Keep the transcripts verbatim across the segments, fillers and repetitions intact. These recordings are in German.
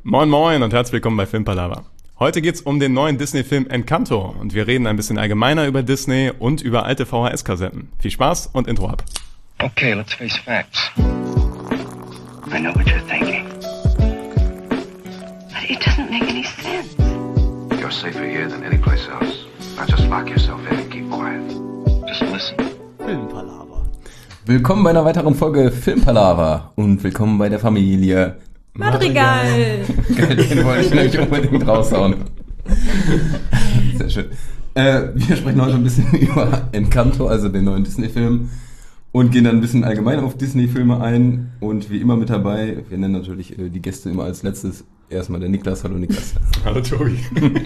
Moin Moin und herzlich willkommen bei Filmpalava. Heute geht's um den neuen Disney-Film Encanto und wir reden ein bisschen allgemeiner über Disney und über alte V H S-Kassetten. Viel Spaß und Intro ab. Okay, let's face facts. I know what you're thinking. But it doesn't make any sense. You're safer here than any place else. Now just lock yourself in and keep quiet. Just listen. Filmpalava. Willkommen bei einer weiteren Folge Filmpalava und willkommen bei der Familie Madrigal. Den wollte ich nämlich unbedingt raushauen. Sehr schön. Äh, wir sprechen heute ein bisschen über Encanto, also den neuen Disney-Film, und gehen dann ein bisschen allgemein auf Disney-Filme ein. Und wie immer mit dabei, wir nennen natürlich äh, die Gäste immer als letztes. Erstmal der Niklas. Hallo Niklas. Hallo Tobi.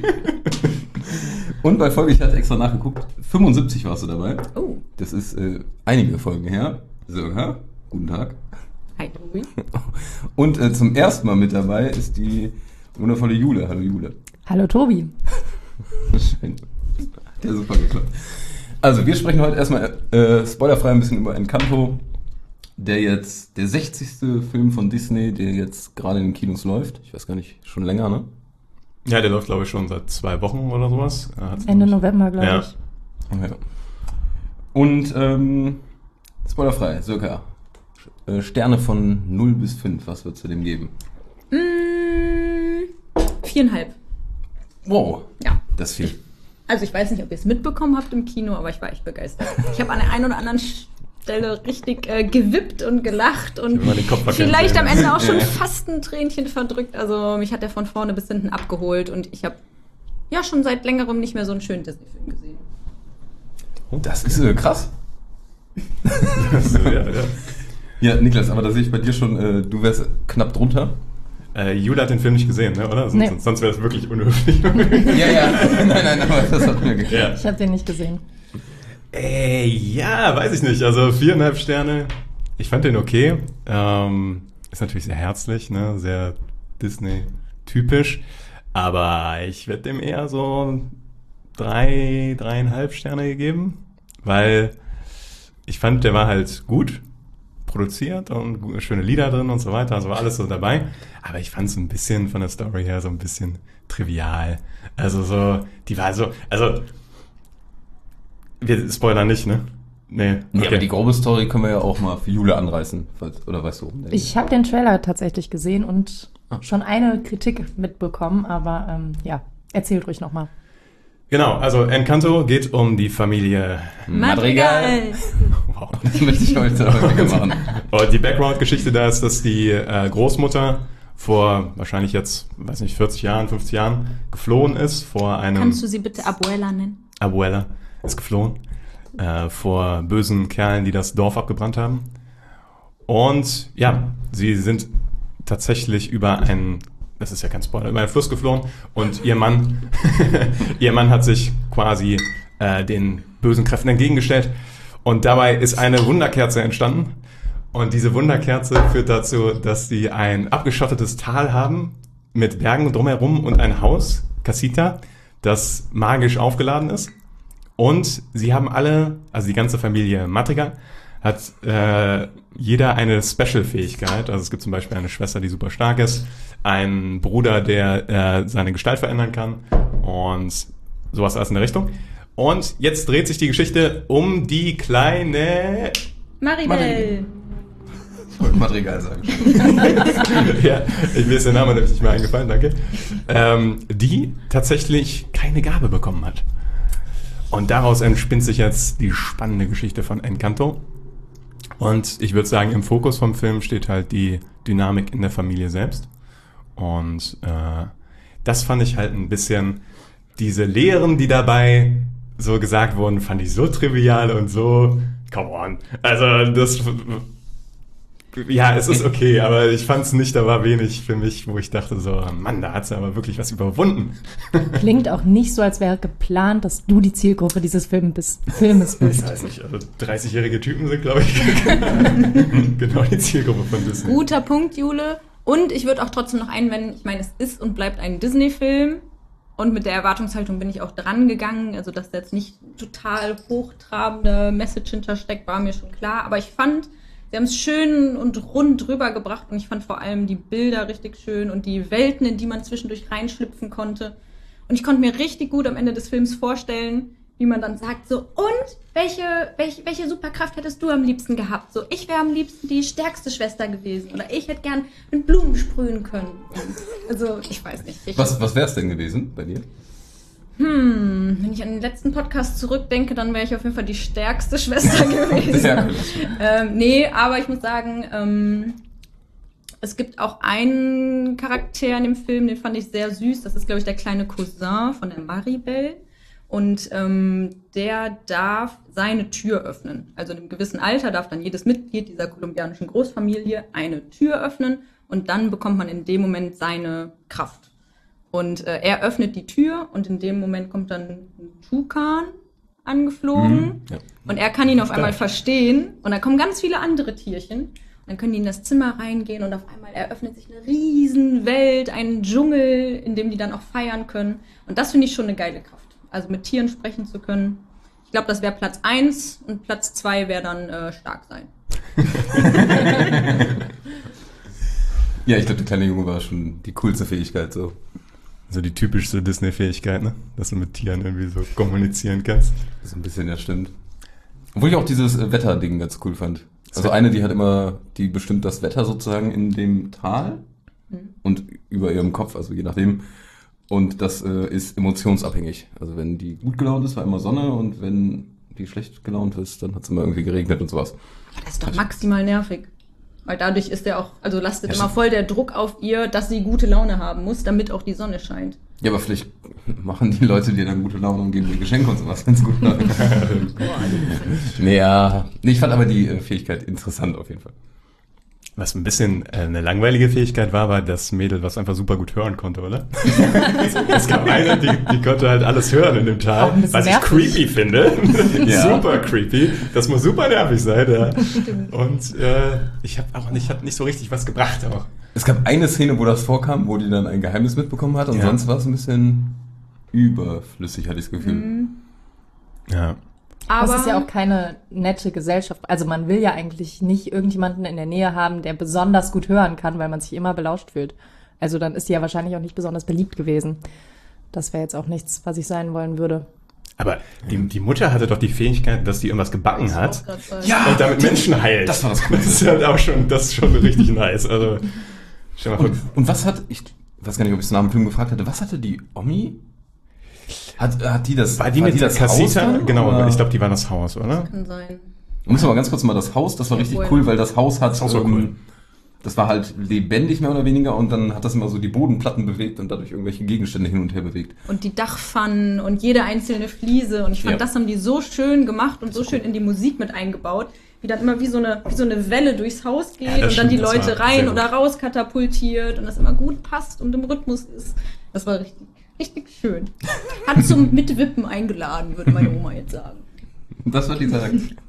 Und bei Folge, ich hatte extra nachgeguckt, fünfundsiebzig warst du dabei. Oh. Das ist äh, einige Folgen her. So, ha? Guten Tag. Hi Tobi. Und äh, zum ersten Mal mit dabei ist die wundervolle Jule. Hallo Jule. Hallo Tobi. Schön. Hat ja super geklappt. Also wir sprechen heute erstmal äh, spoilerfrei ein bisschen über Encanto, der jetzt der sechzigste Film von Disney, der jetzt gerade in den Kinos läuft. Ich weiß gar nicht, schon länger, ne? Ja, der läuft glaube ich schon seit zwei Wochen oder sowas. Ende November, glaube ja. ich. Okay. Und ähm, spoilerfrei, circa. Sterne von null bis fünf, was würdest du dem geben? Mm, viereinhalb. Wow. Ja. Das ist viel. Also ich weiß nicht, ob ihr es mitbekommen habt im Kino, aber ich war echt begeistert. Ich habe an der einen oder anderen Stelle richtig äh, gewippt und gelacht und den Kopf vielleicht am Ende auch schon fast ein Tränchen verdrückt. Also mich hat der von vorne bis hinten abgeholt und ich habe ja schon seit längerem nicht mehr so einen schönen Disney-Film gesehen. Das ist äh, krass. ja, ja. Ja, Niklas, aber da sehe ich bei dir schon, äh, du wärst knapp drunter. Äh, Jule hat den Film nicht gesehen, ne? Oder? Sonst, Nee. sonst wäre es wirklich unhöflich. Ja, ja, nein, nein, aber das hat mir geklappt. Ja. Ich habe den nicht gesehen. Ey, ja, weiß ich nicht. Also viereinhalb Sterne. Ich fand den okay. Ähm, ist natürlich sehr herzlich, ne? Sehr Disney-typisch. Aber ich werde dem eher so drei, dreieinhalb Sterne gegeben. Weil ich fand, der war halt gut produziert und schöne Lieder drin und so weiter. Also war alles so dabei. Aber ich fand es ein bisschen von der Story her so ein bisschen trivial. Also so, die war so, also wir spoilern nicht, ne? Nee. Nee, Okay. aber die grobe Story können wir ja auch mal für Jule anreißen. falls- Oder weißt du, warum? Ich habe den Trailer tatsächlich gesehen und schon eine Kritik mitbekommen, aber ähm, ja, erzählt ruhig nochmal. Genau, also Encanto geht um die Familie. Madrigal. Wow. Das möchte ich heute häufiger machen. Und die Background-Geschichte da ist, dass die äh, Großmutter vor wahrscheinlich jetzt, weiß nicht, vierzig Jahren, fünfzig Jahren geflohen ist vor einem... Kannst du sie bitte Abuela nennen? Abuela ist geflohen äh, vor bösen Kerlen, die das Dorf abgebrannt haben. Und ja, sie sind tatsächlich über einen, das ist ja kein Spoiler, über einen Fluss geflohen und ihr Mann, ihr Mann hat sich quasi äh, den bösen Kräften entgegengestellt und dabei ist eine Wunderkerze entstanden. Und diese Wunderkerze führt dazu, dass sie ein abgeschottetes Tal haben mit Bergen drumherum und ein Haus, Casita, das magisch aufgeladen ist. Und sie haben alle, also die ganze Familie Madrigal, hat äh, jeder eine Special-Fähigkeit. Also es gibt zum Beispiel eine Schwester, die super stark ist, einen Bruder, der äh, seine Gestalt verändern kann und sowas alles in der Richtung. Und jetzt dreht sich die Geschichte um die kleine... Maribel. Ich wollte Madrigal sagen. ja, ich, mir ist der Name nämlich nicht mehr eingefallen, danke. Ähm, die tatsächlich keine Gabe bekommen hat. Und daraus entspinnt sich jetzt die spannende Geschichte von Encanto. Und ich würde sagen, im Fokus vom Film steht halt die Dynamik in der Familie selbst. Und äh, das fand ich halt ein bisschen, diese Lehren, die dabei so gesagt wurden, fand ich so trivial und so, come on. Also das... Ja, es ist okay, aber ich fand es nicht, da war wenig für mich, wo ich dachte so, Mann, da hat sie aber wirklich was überwunden. Klingt auch nicht so, als wäre geplant, dass du die Zielgruppe dieses Film bist, Filmes Ich bist. weiß nicht, also dreißigjährige Typen sind, glaube ich, genau die Zielgruppe von Disney. Guter Punkt, Jule. Und ich würde auch trotzdem noch einwenden, ich meine, es ist und bleibt ein Disney-Film. Und mit der Erwartungshaltung bin ich auch dran gegangen. Also, dass da jetzt nicht total hochtrabende Message hintersteckt, war mir schon klar. Aber ich fand, sie haben es schön und rund rübergebracht und ich fand vor allem die Bilder richtig schön und die Welten, in die man zwischendurch reinschlüpfen konnte. Und ich konnte mir richtig gut am Ende des Films vorstellen, wie man dann sagt, so, und welche, welche, welche Superkraft hättest du am liebsten gehabt? So, ich wäre am liebsten die stärkste Schwester gewesen oder ich hätte gern mit Blumen sprühen können. Also, ich weiß nicht. Ich Was, was wäre es denn gewesen bei dir? Hm, wenn ich an den letzten Podcast zurückdenke, dann wäre ich auf jeden Fall die stärkste Schwester gewesen. Sehr gut. ähm, nee, aber ich muss sagen, ähm, es gibt auch einen Charakter in dem Film, den fand ich sehr süß. Das ist, glaube ich, der kleine Cousin von der Maribel. Und ähm, der darf seine Tür öffnen. Also in einem gewissen Alter darf dann jedes Mitglied dieser kolumbianischen Großfamilie eine Tür öffnen. Und dann bekommt man in dem Moment seine Kraft. Und äh, er öffnet die Tür und in dem Moment kommt dann ein Tukan angeflogen. Mhm, ja. Und er kann ihn auf Stark. einmal verstehen. Und dann kommen ganz viele andere Tierchen. Dann können die in das Zimmer reingehen und auf einmal eröffnet sich eine riesen Welt, ein Dschungel, in dem die dann auch feiern können. Und das finde ich schon eine geile Kraft. Also mit Tieren sprechen zu können. Ich glaube, das wäre Platz eins und Platz zwei wäre dann äh, stark sein. Ja, ich glaube, der kleine Junge war schon die coolste Fähigkeit so. So die typischste Disney-Fähigkeit, ne? Dass du mit Tieren irgendwie so kommunizieren kannst. So ein bisschen, ja, stimmt. Obwohl ich auch dieses äh, Wetterding ganz cool fand. Also eine, die hat immer, die bestimmt das Wetter sozusagen in dem Tal mhm. und über ihrem Kopf, also je nachdem. Und das äh, ist emotionsabhängig. Also wenn die gut gelaunt ist, war immer Sonne und wenn die schlecht gelaunt ist, dann hat es immer irgendwie geregnet und sowas. Aber das ist doch maximal nervig. Weil dadurch ist ja auch, also lastet Ja, immer voll der Druck auf ihr, dass sie gute Laune haben muss, damit auch die Sonne scheint. Ja, aber vielleicht machen die Leute dir dann gute Laune und geben dir Geschenke und sowas, wenn es gut läuft. nee, ja. Nee, ich fand aber die äh, Fähigkeit interessant auf jeden Fall. Was ein bisschen äh, eine langweilige Fähigkeit war, war das Mädel, was einfach super gut hören konnte, oder? Es gab eine, die, die konnte halt alles hören in dem Auch Tal, ein bisschen was ich nervig. creepy finde. Ja. Super creepy. Das muss super nervig sein, ja. Und äh, ich habe auch nicht, hat nicht so richtig was gebracht auch. Es gab eine Szene, wo das vorkam, wo die dann ein Geheimnis mitbekommen hat und Ja. sonst war es ein bisschen überflüssig, hatte ich das Gefühl. Mhm. Ja. Aber Das ist ja auch keine nette Gesellschaft. Also man will ja eigentlich nicht irgendjemanden in der Nähe haben, der besonders gut hören kann, weil man sich immer belauscht fühlt. Also dann ist die ja wahrscheinlich auch nicht besonders beliebt gewesen. Das wäre jetzt auch nichts, was ich sein wollen würde. Aber die, die Mutter hatte doch die Fähigkeit, dass die irgendwas gebacken hat auch grad sagen. Ja, und damit Menschen heilt. das war das Das ist halt auch schon, das ist schon richtig nice. Also, stell mal vor, Und, und was hat, ich weiß gar nicht, ob ich es nach dem Film gefragt hatte, was hatte die Omi? Hat, hat die das, war die mit der das Haus Casita? dann, Genau, oder? ich glaube, die war das Haus, oder? Kann sein. Müssen wir mal ganz kurz mal das Haus, das war Ja, richtig cool. cool, weil das Haus hat, Das Haus war ähm, cool. das war halt lebendig mehr oder weniger und dann hat das immer so die Bodenplatten bewegt und dadurch irgendwelche Gegenstände hin und her bewegt. Und die Dachpfannen und jede einzelne Fliese. Und ich fand, Ja. das haben die so schön gemacht und so schön in die Musik mit eingebaut, wie dann immer wie so eine, wie so eine Welle durchs Haus geht Ja, das und dann die stimmt, das Leute war rein sehr oder gut. raus katapultiert und das immer gut passt und im Rhythmus ist. Das war richtig, richtig schön. Hat zum Mitwippen eingeladen, würde meine Oma jetzt sagen. Das war dieser.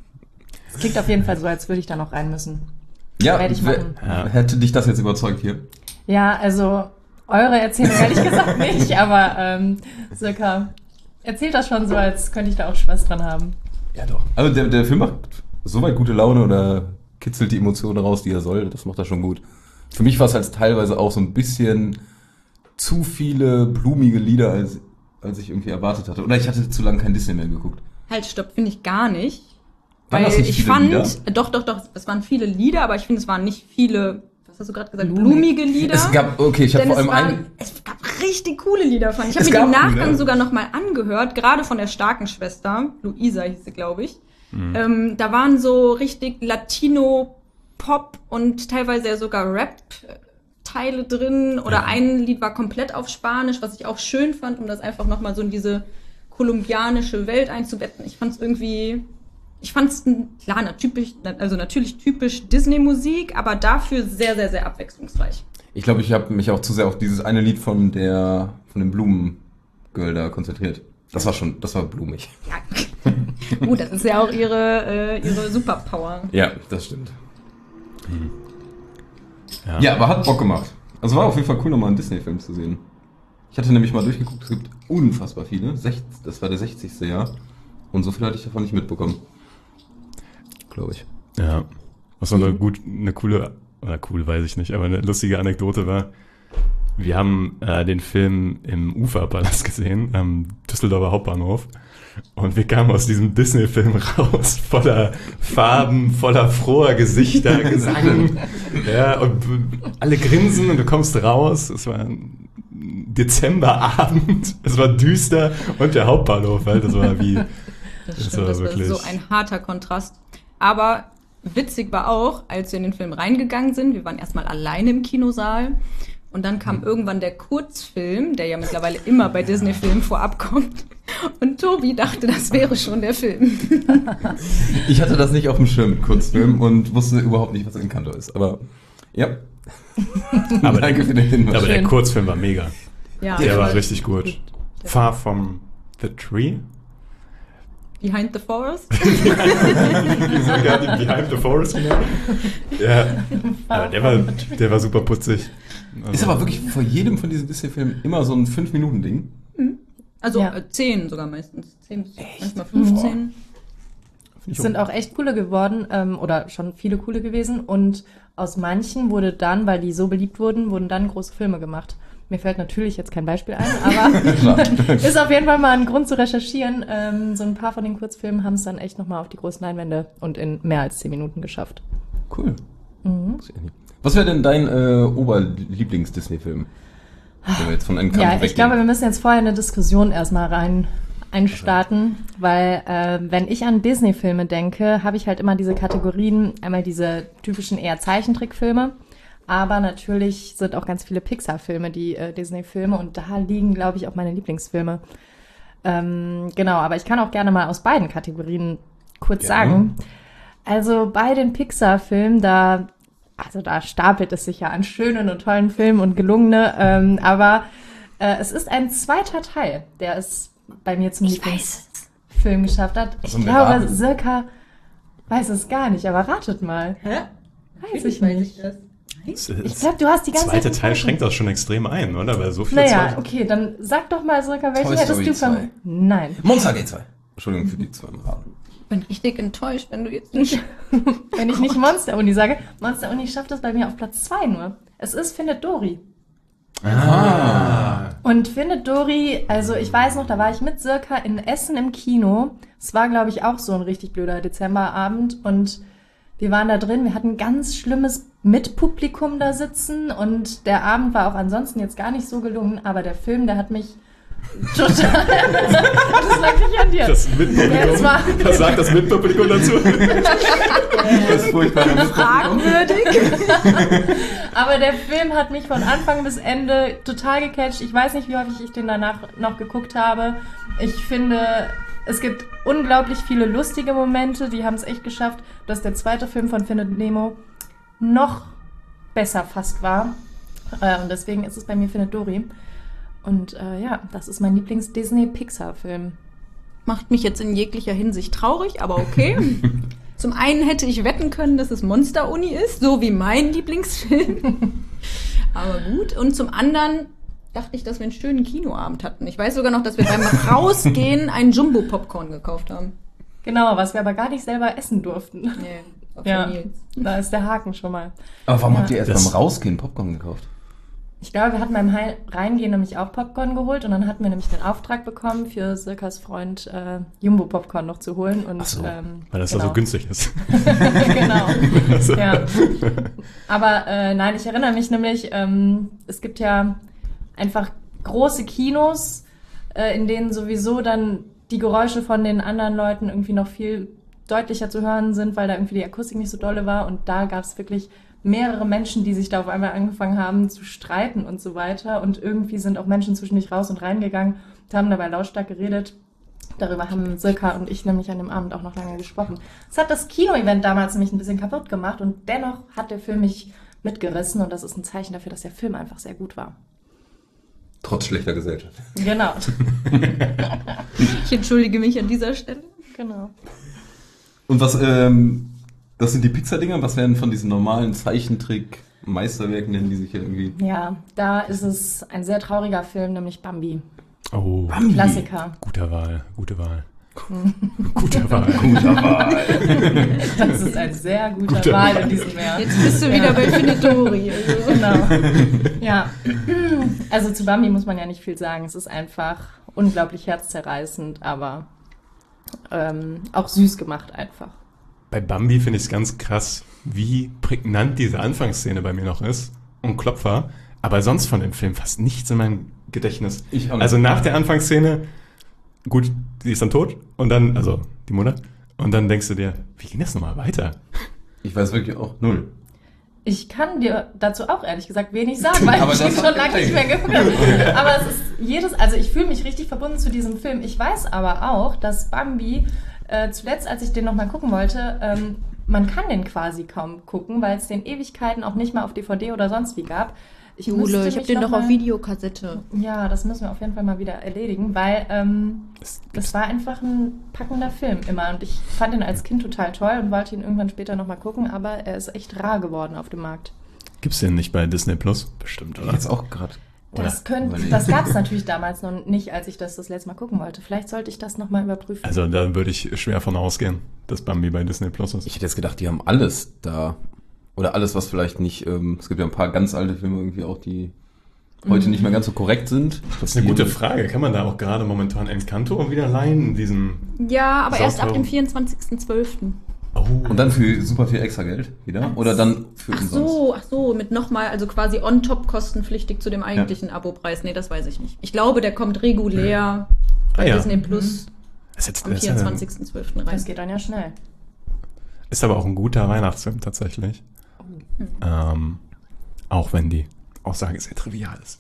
Es klingt auf jeden Fall so, als würde ich da noch rein müssen. Ja, Werde ich wer- machen. Ja. hätte dich das jetzt überzeugt hier? Ja, also eure Erzählung ehrlich gesagt nicht, aber ähm, circa erzählt das schon so, als könnte ich da auch Spaß dran haben. Ja, doch. Also der, der Film macht soweit gute Laune oder kitzelt die Emotionen raus, die er soll. Das macht er schon gut. Für mich war es halt teilweise auch so ein bisschen zu viele blumige Lieder, als, als ich irgendwie erwartet hatte. Oder ich hatte zu lange kein Disney mehr geguckt. Halt, stopp, finde ich gar nicht. Waren Weil das nicht ich viele fand, Lieder? doch, doch, doch, es waren viele Lieder, aber ich finde, es waren nicht viele, was hast du gerade gesagt, Blumig. blumige Lieder. Es gab, okay, ich habe Denn vor es, allem waren, einen. es gab richtig coole Lieder von. Ich habe Es mir die im gab Nachgang Lieder. sogar nochmal angehört, gerade von der starken Schwester, Luisa hieß sie, glaube ich. Mhm. Ähm, da waren so richtig Latino-Pop und teilweise ja sogar Rap-Teile drin. Oder Ja. ein Lied war komplett auf Spanisch, was ich auch schön fand, um das einfach nochmal so in diese kolumbianische Welt einzubetten. Ich fand es irgendwie... Ich fand es, klar, na, typisch, also natürlich typisch Disney-Musik, aber dafür sehr, sehr, sehr abwechslungsreich. Ich glaube, ich habe mich auch zu sehr auf dieses eine Lied von der von dem Blumengirl da konzentriert. Das war schon, das war blumig. Ja. Gut, das ist ja auch ihre, äh, ihre Superpower. Ja, das stimmt. Ja. Ja, aber hat Bock gemacht. Also war auf jeden Fall cool, nochmal einen Disney-Film zu sehen. Ich hatte nämlich mal durchgeguckt, es gibt unfassbar viele. Sech, das war der sechzigste Jahr. Und so viel hatte ich davon nicht mitbekommen. Glaube ich. Ja. Was noch eine, gut, eine coole, oder cool weiß ich nicht, aber eine lustige Anekdote war, wir haben äh, den Film im Uferpalast gesehen, am Düsseldorfer Hauptbahnhof. Und wir kamen aus diesem Disney-Film raus, voller Farben, voller froher Gesichter, Gesang. Ja, und alle grinsen und du kommst raus. Es war ein Dezemberabend, es war düster und der Hauptbahnhof, halt, das war wie... Das Das stimmt, war das war wirklich- so ein harter Kontrast. Aber witzig war auch, als wir in den Film reingegangen sind, wir waren erstmal alleine im Kinosaal und dann kam irgendwann der Kurzfilm, der ja mittlerweile immer bei Disney-Filmen vorab kommt. Und Tobi dachte, das wäre schon der Film. Ich hatte das nicht auf dem Schirm mit Kurzfilm und wusste überhaupt nicht, was Encanto ist. Aber ja. Aber Danke der, für den Hinweis. aber der Schön. Kurzfilm war mega. Ja, Der war voll. richtig gut. Far from the Tree? Behind the Forest. Wieso gar nicht Behind the Forest genannt? Ja, aber der war, der war super putzig. Also, Ist aber wirklich vor jedem von diesen Disney-Filmen immer so ein fünf Minuten Ding. Also Ja. äh, zehn sogar meistens. Zehn bis manchmal fünfzehn. Es sind auch echt coole geworden, ähm, oder schon viele coole gewesen. Und aus manchen wurde dann, weil die so beliebt wurden, wurden dann große Filme gemacht. Mir fällt natürlich jetzt kein Beispiel ein, aber ist auf jeden Fall mal ein Grund zu recherchieren. Ähm, so ein paar von den Kurzfilmen haben es dann echt nochmal auf die großen Leinwände und in mehr als zehn Minuten geschafft. Cool. Was wäre denn dein äh, Oberlieblings-Disney-Film? Wenn wir jetzt von Encanto Ja, ich weggehen. glaube, wir müssen jetzt vorher eine Diskussion erstmal rein einstarten, weil äh, wenn ich an Disney-Filme denke, habe ich halt immer diese Kategorien, einmal diese typischen eher Zeichentrickfilme, aber natürlich sind auch ganz viele Pixar-Filme, die äh, Disney-Filme, und da liegen, glaube ich, auch meine Lieblingsfilme. Ähm, genau, aber ich kann auch gerne mal aus beiden Kategorien kurz Gerne. sagen. Also bei den Pixar-Filmen, da, also da stapelt es sich ja an schönen und tollen Filmen und gelungene, ähm, aber äh, es ist ein zweiter Teil, der es bei mir zum Lieblingsfilm geschafft hat. Ich Sollen wir glaube, raten? circa, weiß es gar nicht, aber ratet mal. Hä? Weiß ich nicht. das. Ich glaube, du hast die ganze zweite Zeit... Teil schränkt das schon extrem ein, oder? Weil so viele Naja, Zweite- okay, dann sag doch mal circa, welchen Toy hättest Story du zwei. von... Nein. Monster G zwei. Entschuldigung für die zwei Raten. Ich bin richtig enttäuscht, wenn du jetzt nicht... Wenn ich nicht Monster Uni sage. Monster Uni schafft es bei mir auf Platz zwei nur. Es ist Findet Dory. Ah. Und Findet Dory, also ich weiß noch, da war ich mit Sirka in Essen im Kino. Es war, glaube ich, auch so ein richtig blöder Dezemberabend und wir waren da drin. Wir hatten ganz schlimmes Mitpublikum da sitzen und der Abend war auch ansonsten jetzt gar nicht so gelungen, aber der Film, der hat mich total... Das lag nicht an dir. Das Jetzt Mitpublikum. mal- Was sagt das Mitpublikum dazu? Das ist furchtbar. Fragwürdig. Aber der Film hat mich von Anfang bis Ende total gecatcht. Ich weiß nicht, wie häufig ich den danach noch geguckt habe. Ich finde, es gibt unglaublich viele lustige Momente. Die haben es echt geschafft, dass der zweite Film von Findet Nemo noch besser fast war. Äh, und deswegen ist es bei mir Findet Dory. Und äh, ja, das ist mein Lieblings-Disney-Pixar-Film. Macht mich jetzt in jeglicher Hinsicht traurig, aber okay. Zum einen hätte ich wetten können, dass es Monster Uni ist, so wie mein Lieblingsfilm. Aber gut. Und zum anderen dachte ich, dass wir einen schönen Kinoabend hatten. Ich weiß sogar noch, dass wir beim Rausgehen einen Jumbo-Popcorn gekauft haben. Genau, was wir aber gar nicht selber essen durften. Nee, auf Ja, Nils. da ist der Haken schon mal. Aber warum Ja. habt ihr erst Das- beim Rausgehen Popcorn gekauft? Ich glaube, wir hatten beim Hei- Reingehen nämlich auch Popcorn geholt und dann hatten wir nämlich den Auftrag bekommen, für Sirkas Freund äh, Jumbo-Popcorn noch zu holen. Und, Ach so, ähm, Weil das genau. da so günstig ist. Genau. Also, Ja. Aber äh, nein, ich erinnere mich nämlich, ähm, es gibt ja einfach große Kinos, äh, in denen sowieso dann die Geräusche von den anderen Leuten irgendwie noch viel deutlicher zu hören sind, weil da irgendwie die Akustik nicht so dolle war. Und da gab es wirklich mehrere Menschen, die sich da auf einmal angefangen haben zu streiten und so weiter. Und irgendwie sind auch Menschen zwischendurch raus und reingegangen und haben dabei lautstark geredet. Darüber haben Sirka und ich nämlich an dem Abend auch noch lange gesprochen. Es hat das Kino-Event damals nämlich ein bisschen kaputt gemacht und dennoch hat der Film mich mitgerissen und das ist ein Zeichen dafür, dass der Film einfach sehr gut war. Trotz schlechter Gesellschaft. Genau. Ich entschuldige mich an dieser Stelle. Genau. Und was, ähm, das sind die Pixar-Dinger? Was werden von diesen normalen Zeichentrick-Meisterwerken, nennen die sich ja irgendwie? Ja, da ist es ein sehr trauriger Film, nämlich Bambi. Oh, Bambi. Klassiker. guter Wahl, gute Wahl. Guter Wahl. Guter Wahl. Das ist ein sehr guter Guter Wahl Wahl. in diesem Jahr. Jetzt bist du wieder bei Finitori. Also. Genau. Ja. Also zu Bambi muss man ja nicht viel sagen. Es ist einfach unglaublich herzzerreißend, aber ähm, auch süß gemacht einfach. Bei Bambi finde ich es ganz krass, wie prägnant diese Anfangsszene bei mir noch ist und Klopfer, aber sonst von dem Film fast nichts in meinem Gedächtnis. Ich auch nicht. Also nach der Anfangsszene, gut, sie ist dann tot und dann, also die Mutter, und dann denkst du dir, wie ging das nochmal weiter? Ich weiß wirklich auch null. Ich kann dir dazu auch ehrlich gesagt wenig sagen, weil Aber ich das ihn hat schon lange nicht mehr geklingelt. gehört habe. Aber es ist jedes, also ich fühle mich richtig verbunden zu diesem Film. Ich weiß aber auch, dass Bambi äh, zuletzt, als ich den nochmal gucken wollte, ähm, man kann den quasi kaum gucken, weil es den Ewigkeiten auch nicht mal auf D V D oder sonst wie gab. Ich müsste Jule, ich mich hab den noch doch mal- auf Videokassette. Ja, das müssen wir auf jeden Fall mal wieder erledigen, weil ähm, das war einfach ein packender Film immer. Und ich fand ihn als Kind total toll und wollte ihn irgendwann später nochmal gucken, aber er ist echt rar geworden auf dem Markt. Gibt's den nicht bei Disney Plus? Bestimmt, oder? Jetzt auch gerade. Das, könnte, Überlegen. das gab es natürlich damals noch nicht, als ich das das letzte Mal gucken wollte. Vielleicht sollte ich das nochmal überprüfen. Also da würde ich schwer von ausgehen, dass Bambi bei Disney Plus ist. Ich hätte jetzt gedacht, die haben alles da. Oder alles, was vielleicht nicht, ähm, es gibt ja ein paar ganz alte Filme irgendwie auch, die heute nicht mehr ganz so korrekt sind. Das ist eine gute Frage. Kann man da auch gerade momentan Encanto wieder leihen? In diesem Ja, aber erst ab Sauteuren. dem vierundzwanzigsten zwölften Oh. Und dann für super viel extra Geld wieder? Oder dann für Ach umsonst? so, ach so, mit nochmal, also quasi on top kostenpflichtig zu dem eigentlichen Abopreis. Nee, das weiß ich nicht. Ich glaube, der kommt regulär bei Ah, ja. Disney Plus ist, jetzt, am ist, ja- vierundzwanzigsten zwölften rein. Das geht dann ja schnell. ist aber auch ein guter Weihnachtsfilm tatsächlich. Ähm, auch wenn die Aussage sehr trivial ist.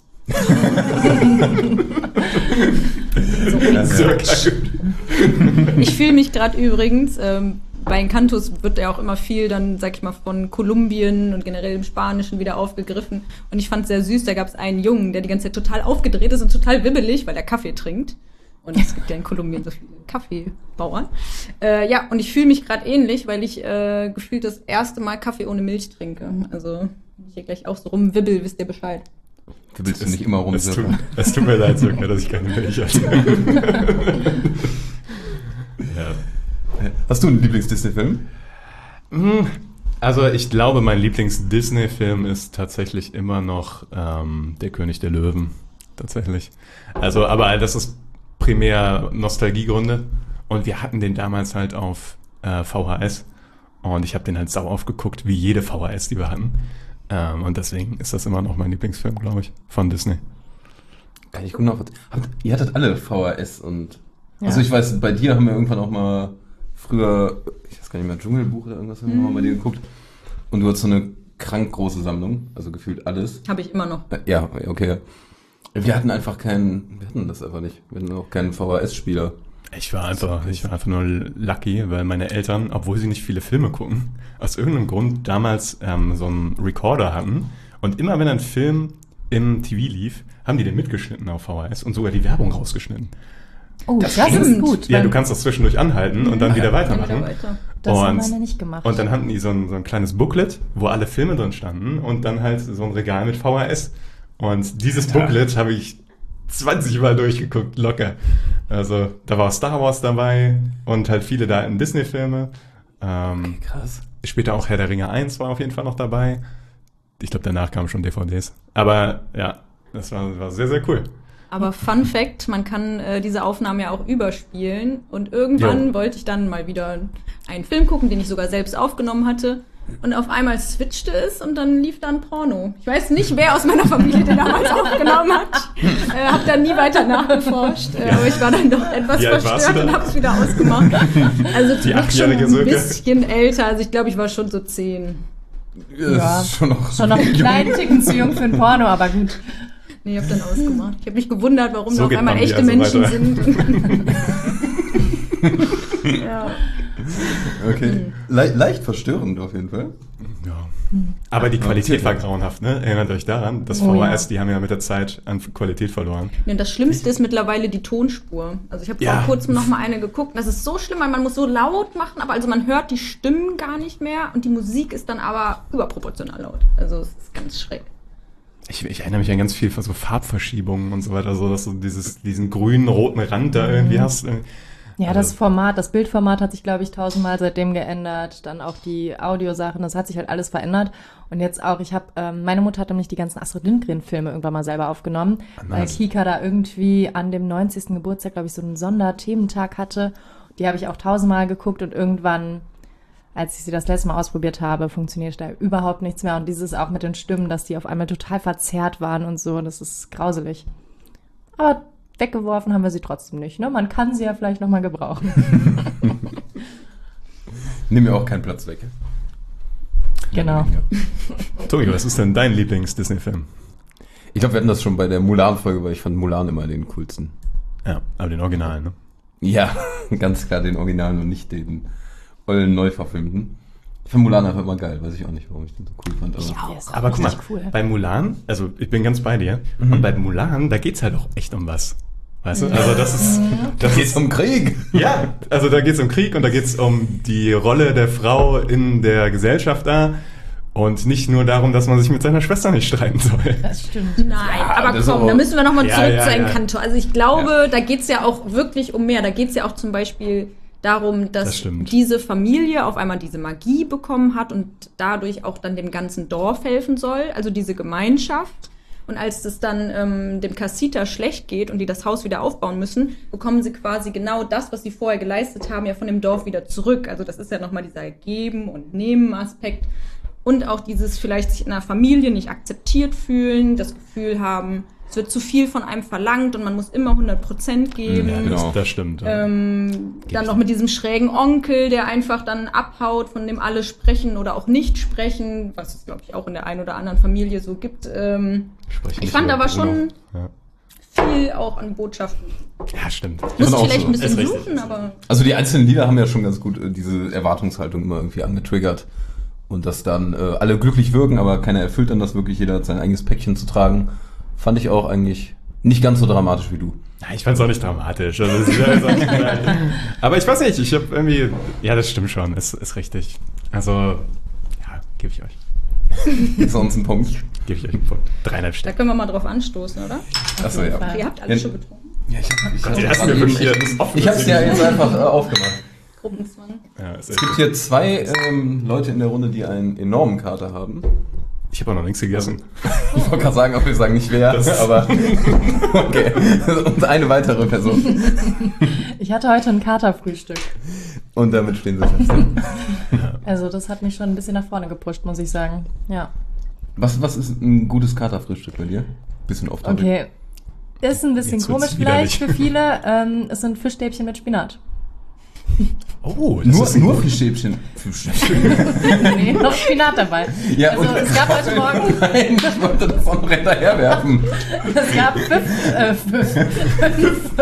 Also, Ich fühle mich gerade übrigens, ähm, bei Encantos wird ja auch immer viel dann, sag ich mal, von Kolumbien und generell im Spanischen wieder aufgegriffen. Und ich fand es sehr süß, da gab es einen Jungen, der die ganze Zeit total aufgedreht ist und total wibbelig, weil er Kaffee trinkt. Und es gibt ja in Kolumbien so viele Kaffeebauern. Äh, ja, und ich fühle mich gerade ähnlich, weil ich äh, gefühlt das erste Mal Kaffee ohne Milch trinke. Also, wenn ich hier gleich auch so rumwibbel, wisst ihr Bescheid. Du willst du nicht immer Es tut, rumsirkeln. es tut mir leid, Sönke, dass ich keine Milch hatte. Ja. Hast du einen Lieblings-Disney-Film? Mm, Also ich glaube, mein Lieblings-Disney-Film ist tatsächlich immer noch ähm, Der König der Löwen. Tatsächlich. Also, aber das ist primär Nostalgiegründe. Und wir hatten den damals halt auf äh, V H S. Und ich habe den halt sau aufgeguckt, wie jede V H S, die wir hatten. Ähm, und deswegen ist das immer noch mein Lieblingsfilm, glaube ich, von Disney. Kann ich gut noch. Habt, ihr hattet alle V H S und. Ja. Also ich weiß, bei dir haben wir irgendwann auch mal früher, ich weiß gar nicht mehr, Dschungelbuch oder irgendwas haben wir mal bei dir geguckt. Und du hast so eine krank große Sammlung, also gefühlt alles. Habe ich immer noch. Äh, Ja, okay. Wir hatten einfach keinen, wir hatten das einfach nicht. Wir hatten auch keinen V H S-Spieler. Ich war einfach, ich war einfach nur lucky, weil meine Eltern, obwohl sie nicht viele Filme gucken, aus irgendeinem Grund damals ähm, so einen Recorder hatten. Und immer wenn ein Film im T V lief, haben die den mitgeschnitten auf V H S und sogar die Werbung rausgeschnitten. Oh, das, stimmt. ist gut. Ja, weil du kannst das zwischendurch anhalten und dann wieder Dann weitermachen. wieder weiter. das haben und- meine nicht gemacht. Und dann hatten die so ein, so ein kleines Booklet, wo alle Filme drin standen und dann halt so ein Regal mit V H S. Und dieses Booklet habe ich zwanzig Mal durchgeguckt, locker. Also da war Star Wars dabei und halt viele da in Disney-Filme. Ähm, Krass. Später auch Herr der Ringe eins war auf jeden Fall noch dabei. Ich glaube, danach kamen schon D V Ds. Aber ja, das war, war sehr, sehr cool. Aber Fun Fact, man kann äh, diese Aufnahmen ja auch überspielen. Und irgendwann Jo. wollte ich dann mal wieder einen Film gucken, den ich sogar selbst aufgenommen hatte. Und auf einmal switchte es und dann lief da ein Porno. Ich weiß nicht, wer aus meiner Familie den damals aufgenommen hat. Äh, hab dann nie weiter nachgeforscht. Äh, aber ich war dann doch etwas Wie alt warst du verstört da? und hab's wieder ausgemacht. Also Die zum Glück schon achtjährige ein Sönke? bisschen älter. Also ich glaube, ich war schon so zehn. Das Ja. ist schon noch, Schon noch einen kleinen Ticken zu jung für ein Porno, aber gut. Nee, ich hab dann ausgemacht. Ich habe mich gewundert, warum So da auf geht einmal Bambi echte also Menschen weiter. sind. Ja. Okay. Le leicht verstörend auf jeden Fall. Ja. Aber die Qualität war grauenhaft, ne? Erinnert euch daran, das Oh, V H S, ja. die haben ja mit der Zeit an Qualität verloren. Ja, und das Schlimmste ist mittlerweile die Tonspur. Also ich habe Ja. vor kurzem noch mal eine geguckt. Das ist so schlimm, weil man muss so laut machen, aber also man hört die Stimmen gar nicht mehr und die Musik ist dann aber überproportional laut. Also es ist ganz schräg. Ich, ich erinnere mich an ganz viel von so Farbverschiebungen und so weiter, so dass du dieses, diesen grünen, roten Rand da irgendwie hast. Ja, das Format, das Bildformat hat sich, glaube ich, tausendmal seitdem geändert. Dann auch die Audiosachen, das hat sich halt alles verändert. Und jetzt auch, ich habe, ähm, meine Mutter hat nämlich die ganzen Astrid Lindgren-Filme irgendwann mal selber aufgenommen, Ah, weil nice. Kika da irgendwie an dem neunzigsten Geburtstag, glaube ich, so einen Sonderthementag hatte. Die habe ich auch tausendmal geguckt und irgendwann, als ich sie das letzte Mal ausprobiert habe, funktioniert da überhaupt nichts mehr. Und dieses auch mit den Stimmen, dass die auf einmal total verzerrt waren und so, das ist grauselig. Aber weggeworfen haben wir sie trotzdem nicht, ne? Man kann sie ja vielleicht nochmal gebrauchen. Nimm mir auch keinen Platz weg. Genau. Tobi, was ist denn dein Lieblings-Disney-Film? Ich glaube, wir hatten das schon bei der Mulan-Folge, weil ich fand Mulan immer den coolsten. Ja, aber den Originalen, ne? Ja, ganz klar den Originalen und nicht den ollen Neuverfilmten. Ich finde Mulan einfach immer geil, weiß ich auch nicht, warum ich den so cool fand. Aber Yes, Aber guck mal, richtig cool. bei Mulan, also ich bin ganz bei dir, und bei Mulan, da geht's halt auch echt um was. Weißt du? Also das ist... Das geht's ist um Krieg. ja, also da geht's um Krieg und da geht's um die Rolle der Frau in der Gesellschaft da und nicht nur darum, dass man sich mit seiner Schwester nicht streiten soll. Das stimmt. Nein, aber das komm, auch- da müssen wir nochmal Ja, zurück ja, zu ja. Encanto. Also ich glaube, da geht's ja auch wirklich um mehr. Da geht's ja auch zum Beispiel darum, Das dass stimmt. diese Familie auf einmal diese Magie bekommen hat und dadurch auch dann dem ganzen Dorf helfen soll, also diese Gemeinschaft. Und als es dann ähm, dem Casita schlecht geht und die das Haus wieder aufbauen müssen, bekommen sie quasi genau das, was sie vorher geleistet haben, ja von dem Dorf wieder zurück. Also das ist ja nochmal dieser Geben- und Nehmen-Aspekt. Und auch dieses vielleicht sich in einer Familie nicht akzeptiert fühlen, das Gefühl haben, es wird zu viel von einem verlangt und man muss immer hundert Prozent geben. Ja, genau. das, das stimmt. Ja. Ähm, dann noch mit diesem schrägen Onkel, der einfach dann abhaut, von dem alle sprechen oder auch nicht sprechen, was es, glaube ich, auch in der einen oder anderen Familie so gibt. Ähm, Spreche ich nicht fand über aber Bruno. schon Ja. viel auch an Botschaften. Ja, stimmt. Muss ich auch vielleicht so. ein bisschen Ist richtig. suchen, aber Also die einzelnen Lieder haben ja schon ganz gut äh, diese Erwartungshaltung immer irgendwie angetriggert. Und dass dann äh, alle glücklich wirken, aber keiner erfüllt dann das wirklich, jeder hat sein eigenes Päckchen zu tragen. Fand ich auch eigentlich nicht ganz so dramatisch wie du. Ja, ich fand's auch nicht dramatisch. Also, es ist ja jetzt auch nicht aber ich weiß nicht, ich habe irgendwie... Ja, das stimmt schon, ist, ist richtig. Also, ja, gebe ich euch. Sonst ein Punkt. Gebe ich euch einen Punkt. Dreieinhalb da Sterne. können wir mal drauf anstoßen, oder? Achso, ja. Fall. Ihr habt alles Ja. schon getrunken. Ja, ich hab, ich Gott, hab die das hast du mir gerade wirklich eben- jetzt offen Ich hab's ja gesehen. jetzt einfach äh, aufgemacht. Gruppenzwang. Ja, ist Es echt. gibt hier zwei ähm, Leute in der Runde, die einen enormen Kater haben. Ich habe auch noch nichts gegessen. Ich wollte gerade sagen, ob wir sagen nicht wer, Das- aber okay. Und eine weitere Person. Ich hatte heute ein Katerfrühstück. Und damit stehen sie fest. Also das hat mich schon ein bisschen nach vorne gepusht, muss ich sagen. Ja. Was, was ist ein gutes Katerfrühstück bei dir? Bisschen off topic. Okay. Ist ein bisschen Jetzt wird's komisch vielleicht widerlich. für viele. Ähm, es sind Fischstäbchen mit Spinat. Oh, das Nur, ist ein nur gut- Fischstäbchen. Fischstäbchen. Nee, noch Spinat dabei. Ja, Also und- es gab heute Morgen, Nein, ich wollte das auch noch hinterherwerfen. es gab fünf, äh, fünf, fünf.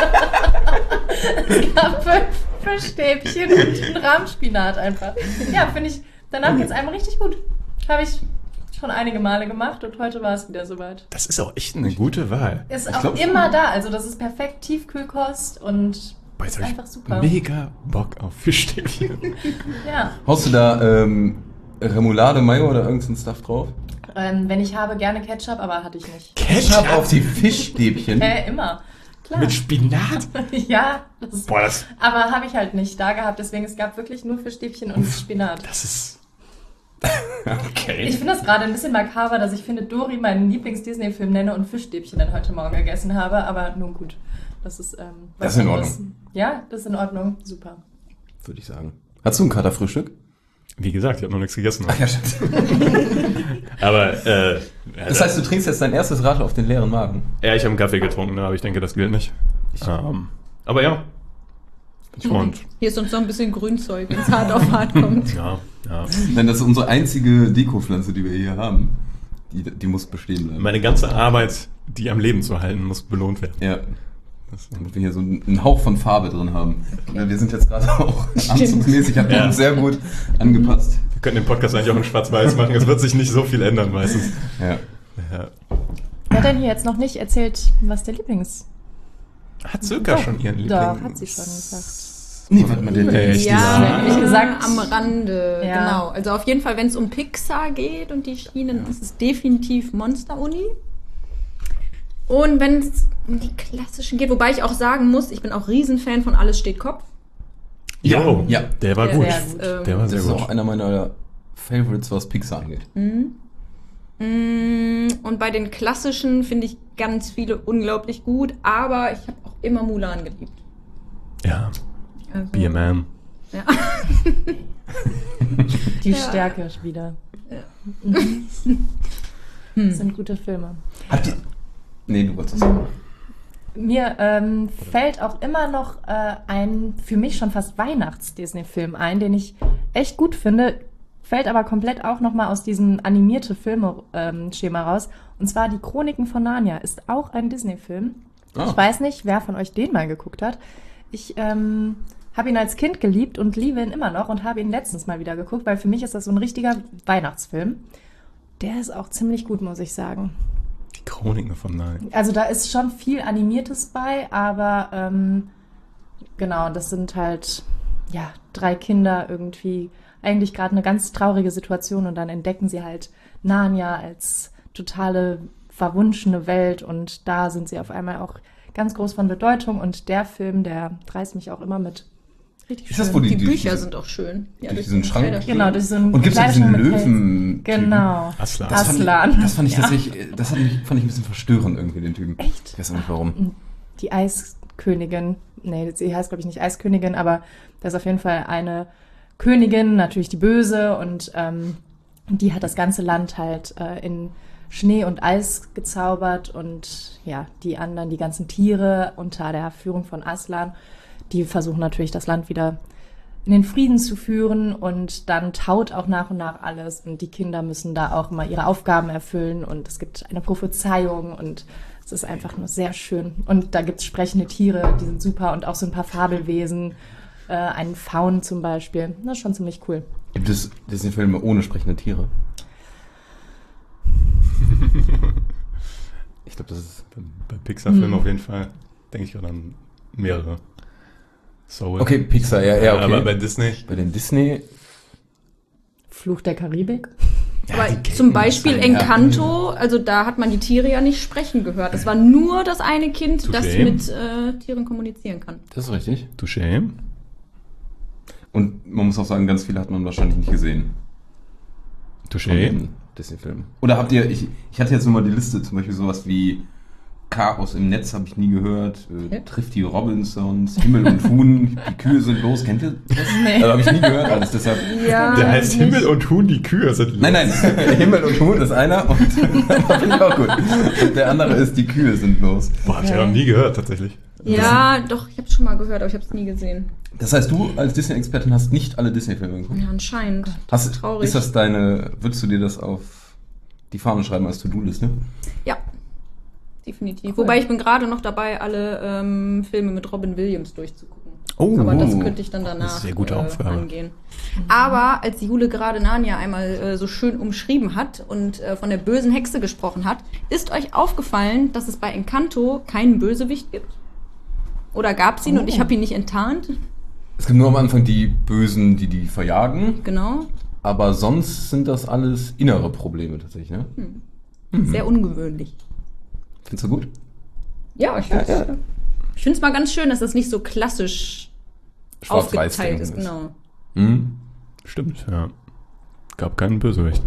Es gab fünf Fischstäbchen und einen Rahmspinat einfach. Ja, finde ich, danach geht's einem richtig gut. Habe ich schon einige Male gemacht und heute war es wieder soweit. Das ist auch echt eine gute Wahl. Ist Ich auch glaub schon. immer da, also das ist perfekt Tiefkühlkost und Boah, jetzt ist hab einfach ich super. mega Bock auf Fischstäbchen. Ja. Haust du da ähm, Remoulade, Mayo oder irgendeinen Stuff drauf? Ähm, wenn ich habe, gerne Ketchup, aber hatte ich nicht. Ketchup auf die Fischstäbchen. Äh, immer. Klar. Mit Spinat? Ja, das ist, Boah, das, aber habe ich halt nicht da gehabt, deswegen es gab wirklich nur Fischstäbchen und Spinat. das ist... Ich Okay. finde das gerade ein bisschen makaber, dass ich finde Dory meinen Lieblings-Disney-Film nenne und Fischstäbchen dann heute Morgen gegessen habe, aber nun gut. Das ist, ähm, Das ist in anderes. Ordnung. Ja, das ist in Ordnung. Super. Würde ich sagen. Hast du ein Katerfrühstück? Wie gesagt, ich habe noch nichts gegessen. Ja, stimmt. Aber, äh... Das heißt, du trinkst jetzt dein erstes Rad auf den leeren Magen. Ja, ich habe einen Kaffee getrunken, ne, aber ich denke, das gilt nicht. Ähm, aber ja. Und, Hier ist uns noch ein bisschen Grünzeug, wenn es hart auf hart kommt. ja, ja. Nein, das ist unsere einzige Dekopflanze, die wir hier haben. Die, die muss bestehen bleiben. Meine ganze Arbeit, die am Leben zu halten, muss belohnt werden. Ja. Das, damit wir hier so einen Hauch von Farbe drin haben. Ja, wir sind jetzt gerade auch anzugsmäßig, habt ihr Ja. uns sehr gut angepasst. Wir könnten den Podcast eigentlich auch in schwarz-weiß machen. Es wird sich nicht so viel ändern meistens. Ja. Ja. Wer hat denn hier jetzt noch nicht erzählt, was der Lieblings... Hat Söka Doch, schon ihren Lieblings... Doch, hat sie schon gesagt. Nee, warte mal, der, der Echt? Ja, Wie gesagt, am Rande, Ja. genau. Also auf jeden Fall, wenn es um Pixar geht und die Schienen, ist es definitiv Monster Uni. Und wenn es um die klassischen geht, wobei ich auch sagen muss, ich bin auch Riesenfan von Alles steht Kopf. Ja, Jo, ja. Der war Der gut. ist, ähm, Der war Das sehr ist gut. auch einer meiner Favorites, was Pixar angeht. Mm, Und bei den klassischen finde ich ganz viele unglaublich gut, aber ich habe auch immer Mulan geliebt. Ja, Also, Be a Man. Ja. Die Ja. Stärke wieder. Ja. Das sind gute Filme. Habt ihr... Nee, du wolltest das sagen. Mir ähm, fällt auch immer noch äh, ein für mich schon fast Weihnachts-Disney-Film ein, den ich echt gut finde, fällt aber komplett auch nochmal aus diesem animierte Filme-Schema raus. Und zwar Die Chroniken von Narnia ist auch ein Disney-Film. Ah. Ich weiß nicht, wer von euch den mal geguckt hat. Ich ähm, habe ihn als Kind geliebt und liebe ihn immer noch und habe ihn letztens mal wieder geguckt, weil für mich ist das so ein richtiger Weihnachtsfilm. Der ist auch ziemlich gut, muss ich sagen. Die Chroniken von Nein. Also da ist schon viel Animiertes bei, aber ähm, genau, das sind halt ja drei Kinder irgendwie eigentlich gerade eine ganz traurige Situation und dann entdecken sie halt Narnia als totale verwunschene Welt und da sind sie auf einmal auch ganz groß von Bedeutung und der Film, der reißt mich auch immer mit. Richtig Ist das, schön. wo die, Die durch Bücher diese- sind auch schön. Ja, durch diesen den Schrank? Kleiderschrank. Genau, durch so einen Und gibt es diesen Kleiderschrank mit Löwen? Pelz. Genau. Aslan. Das fand, Aslan. ich, das fand ich Ja. tatsächlich, das hat mich, fand ich ein bisschen verstörend irgendwie, den Typen. Echt? Ich weiß auch nicht warum. Die Eiskönigin, nee, sie heißt glaube ich nicht Eiskönigin, aber da ist auf jeden Fall eine Königin, natürlich die Böse und ähm, die hat das ganze Land halt äh, in Schnee und Eis gezaubert und ja, die anderen, die ganzen Tiere unter der Führung von Aslan, die versuchen natürlich das Land wieder in den Frieden zu führen und dann taut auch nach und nach alles und die Kinder müssen da auch mal ihre Aufgaben erfüllen und es gibt eine Prophezeiung und es ist einfach nur sehr schön. Und da gibt es sprechende Tiere, die sind super und auch so ein paar Fabelwesen, äh, einen Faun zum Beispiel. Das ist schon ziemlich cool. Gibt es Disney-Filme ohne sprechende Tiere? Ich glaube, das ist... Bei, bei Pixar-Filmen Hm. auf jeden Fall, denke ich, oder mehrere. Soul. Okay, Pixar, ja, ja, okay. Aber bei Disney. Bei den Disney... Fluch der Karibik. Aber die zum kennen Beispiel das ja. Encanto, also da hat man die Tiere ja nicht sprechen gehört. Es war nur das eine Kind, das Touché. mit äh, Tieren kommunizieren kann. Das ist richtig. Touché. Und man muss auch sagen, ganz viele hat man wahrscheinlich nicht gesehen. Von Touché. den Disney-Filmen. Oder habt ihr... Ich, ich hatte jetzt nur mal die Liste, zum Beispiel sowas wie... Chaos im Netz habe ich nie gehört. Äh, Okay. Trifft die Robinsons, Himmel und Huhn, die Kühe sind los. Kennt ihr das? Nee. Also habe ich nie gehört, alles deshalb. Ja, Der heißt Himmel und Huhn, die Kühe sind los. Nein, nein, Himmel und Huhn ist einer und das finde ich auch gut. Und der andere ist, die Kühe sind los. Boah, hab ich ja noch nie gehört, tatsächlich. Ja, doch, ich habe es schon mal gehört, aber ich habe es nie gesehen. Das heißt, du als Disney-Expertin hast nicht alle Disney-Filme geguckt? Ja, anscheinend. Hast, Traurig. ist das deine, würdest du dir das auf die Fahne schreiben als To-Do-Liste? Ja, definitiv. Wobei ich bin gerade noch dabei, alle ähm, Filme mit Robin Williams durchzugucken. Oh. Aber das könnte ich dann danach Das ist eine sehr gute äh, Aufgabe. angehen. Aber als Jule gerade Narnia einmal äh, so schön umschrieben hat und äh, von der bösen Hexe gesprochen hat, ist euch aufgefallen, dass es bei Encanto keinen Bösewicht gibt? Oder gab es ihn Oh. und ich habe ihn nicht enttarnt? Es gibt nur am Anfang die Bösen, die die verjagen, Genau. aber sonst sind das alles innere Probleme tatsächlich, ne? Sehr ungewöhnlich. Findest du gut? Ja, ich finde es ich find's mal ganz schön, dass das nicht so klassisch aufgeteilt ist. Genau. Hm? Stimmt, ja. Gab keinen Bösewicht.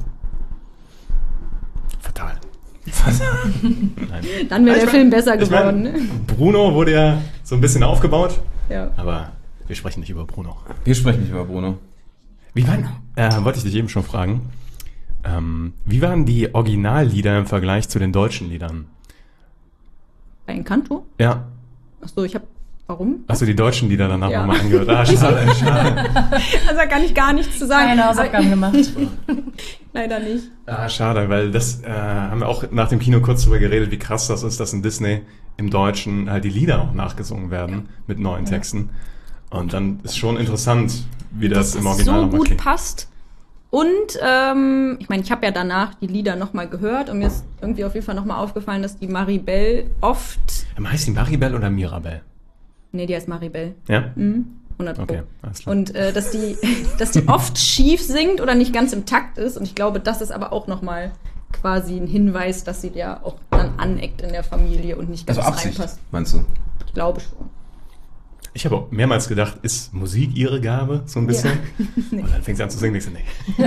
Fatal. Nein. Dann wäre Ich der mein- Film besser ich geworden. mein, ne? Bruno wurde ja so ein bisschen aufgebaut, Ja. aber wir sprechen nicht über Bruno. Wir sprechen nicht über Bruno. Wie waren, äh, wollte ich dich eben schon fragen, ähm, wie waren die Originallieder im Vergleich zu den deutschen Liedern? Bei Encanto? Ja, Achso, ich habe. Warum? hast du die deutschen Lieder danach Ja. nochmal angehört? Ah, schade, schade. Also da kann ich gar nichts zu sagen. Keine Hausaufgaben gemacht. Leider nicht. Ah, schade, weil das äh, haben wir auch nach dem Kino kurz drüber geredet, wie krass das ist, dass in Disney im Deutschen halt die Lieder auch nachgesungen werden mit neuen Texten. Und dann ist schon interessant, wie das, im Original so nochmal gut klingt. passt. Und ähm, ich meine, ich habe ja danach die Lieder nochmal gehört und mir ist irgendwie auf jeden Fall nochmal aufgefallen, dass die Maribel oft. Ähm, Heißt die Maribel oder Mirabel? Nee, die heißt Maribel. Ja? Mhm. hundert Pro. Okay, alles klar. Und äh, dass die dass die oft schief singt oder nicht ganz im Takt ist. Und ich glaube, das ist aber auch nochmal quasi ein Hinweis, dass sie ja auch dann aneckt in der Familie und nicht ganz Also Absicht, reinpasst. meinst du? Ich glaube schon. Ich habe auch mehrmals gedacht, ist Musik ihre Gabe, so ein bisschen? Nee. Und dann fängt sie an zu singen, ich so, nee.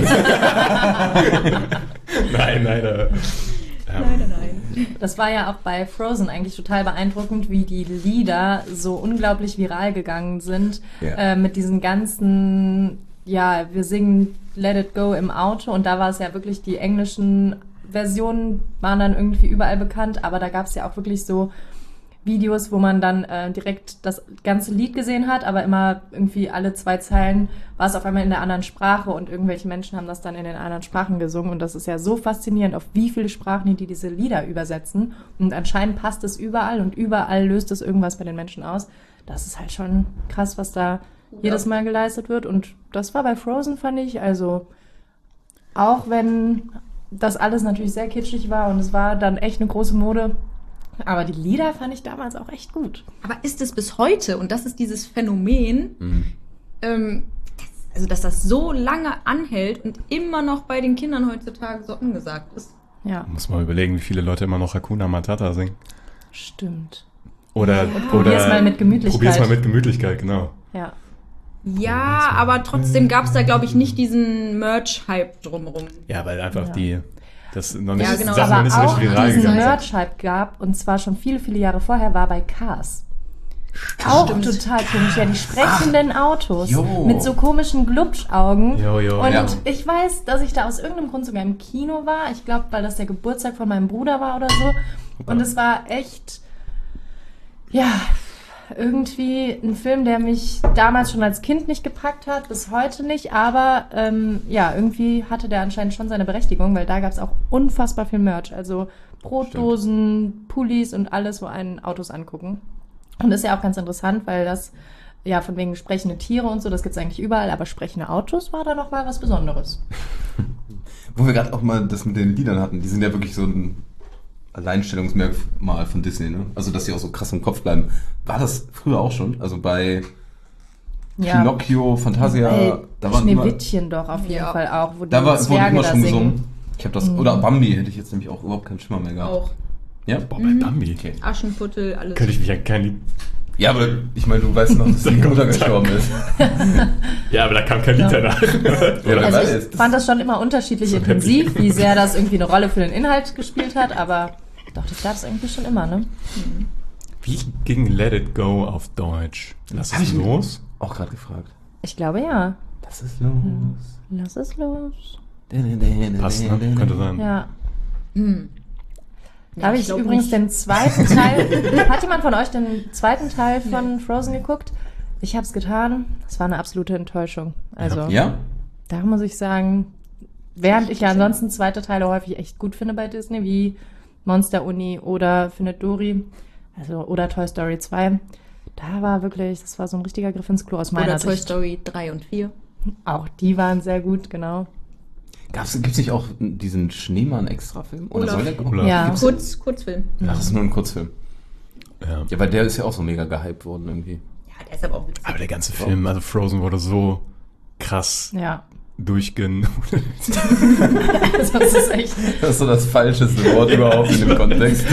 nein, nein, äh, ähm, Nein, nein. Das war ja auch bei Frozen eigentlich total beeindruckend, wie die Lieder so unglaublich viral gegangen sind. Ja. Äh, mit diesen ganzen, ja, wir singen Let It Go im Auto und da war es ja wirklich, die englischen Versionen waren dann irgendwie überall bekannt, aber da gab es ja auch wirklich so Videos, wo man dann äh, direkt das ganze Lied gesehen hat, aber immer irgendwie alle zwei Zeilen war es auf einmal in der anderen Sprache und irgendwelche Menschen haben das dann in den anderen Sprachen gesungen und das ist ja so faszinierend, auf wie viele Sprachen die diese Lieder übersetzen und anscheinend passt es überall und überall löst es irgendwas bei den Menschen aus. Das ist halt schon krass, was da jedes Mal geleistet wird und das war bei Frozen, fand ich, also auch wenn das alles natürlich sehr kitschig war und es war dann echt eine große Mode, aber die Lieder fand ich damals auch echt gut. Aber ist es bis heute, und das ist dieses Phänomen, Mhm. ähm, das, also dass das so lange anhält und immer noch bei den Kindern heutzutage so angesagt ist. Ja, muss mal überlegen, wie viele Leute immer noch Hakuna Matata singen. stimmt. Oder, Und oder probier's mal mit Gemütlichkeit. Probier's mal mit Gemütlichkeit, genau. Ja. Ja, aber trotzdem gab es da, glaube ich, nicht diesen Merch-Hype drumherum. Ja, weil einfach Ja. die, das noch nicht, Ja, genau. Sachen noch Aber nicht so auch richtig viral diesen gegangen sind. Merch-Hype gab, und zwar schon viele, viele Jahre vorher, war bei Cars. Auch Stimmt. total komisch. Ja, die sprechenden Autos jo. mit so komischen Glubschaugen. Jo, jo, und ja. ich weiß, dass ich da aus irgendeinem Grund sogar im Kino war. Ich glaube, weil das der Geburtstag von meinem Bruder war oder so. Und es war echt, ja, irgendwie ein Film, der mich damals schon als Kind nicht gepackt hat, bis heute nicht. Aber ähm, ja, irgendwie hatte der anscheinend schon seine Berechtigung, weil da gab es auch unfassbar viel Merch. Also Brotdosen, Pullis und alles, wo einen Autos angucken. Und das ist ja auch ganz interessant, weil das, ja, von wegen sprechende Tiere und so, das gibt's eigentlich überall, aber sprechende Autos war da nochmal was Besonderes. Wo wir gerade auch mal das mit den Liedern hatten, die sind ja wirklich so ein Alleinstellungsmerkmal von Disney, ne? Also, dass die auch so krass im Kopf bleiben. War das früher auch schon? Also bei Ja. Pinocchio, Fantasia, Ey, da waren immer, Schneewittchen doch auf jeden Ja. Fall auch, wo die da war, wurde Zwerge immer da schon singen. gesungen. Ich habe das, oder Bambi hätte ich jetzt nämlich auch überhaupt keinen Schimmer mehr gehabt. Auch Ja? Boah, bei Bambi. Okay. Aschenputtel, alles. Könnte ich mich an kein Lied. Ja, aber ich meine, du weißt noch, dass die Mutter gestorben ist. Ja, aber da kam kein Lied Ja. danach. Oder Also weiß. ich fand das schon immer unterschiedlich So intensiv, wie sehr das irgendwie eine Rolle für den Inhalt gespielt hat, aber doch, das gab es irgendwie schon immer, ne? Wie ging Let It Go auf Deutsch? Lass Hab es ich- los? Auch gerade gefragt. Ich glaube ja. Das ist los. Lass es los. Passt, ne? Könnte sein. Ja. Hm. Da Ja, habe ich ich glaub übrigens nicht. den zweiten Teil. Hat jemand von euch den zweiten Teil von Frozen geguckt? Ich habe es getan. Es war eine absolute Enttäuschung. Also Ja? da muss ich sagen, während ich ja ansonsten zweite Teile häufig echt gut finde bei Disney, wie Monster Uni oder Findet Dory, also oder Toy Story zwei, da war wirklich, das war so ein richtiger Griff ins Klo aus meiner Oder Toy Sicht. Story drei und vier. Auch die waren sehr gut, genau. Gab's, gibt's nicht auch diesen Schneemann-Extra-Film? Oder Olaf. soll der kommen? Olaf. Ja. Gibt's- Kurz, Kurzfilm. Ach, das ist nur ein Kurzfilm. Ja. Ja, weil der ist ja auch so mega gehypt worden irgendwie. Ja, der ist aber auch witzig. Aber der ganze Film, also Frozen, wurde so krass Ja. durchgen. Also das ist echt. Das ist so das falscheste Wort überhaupt in dem Kontext.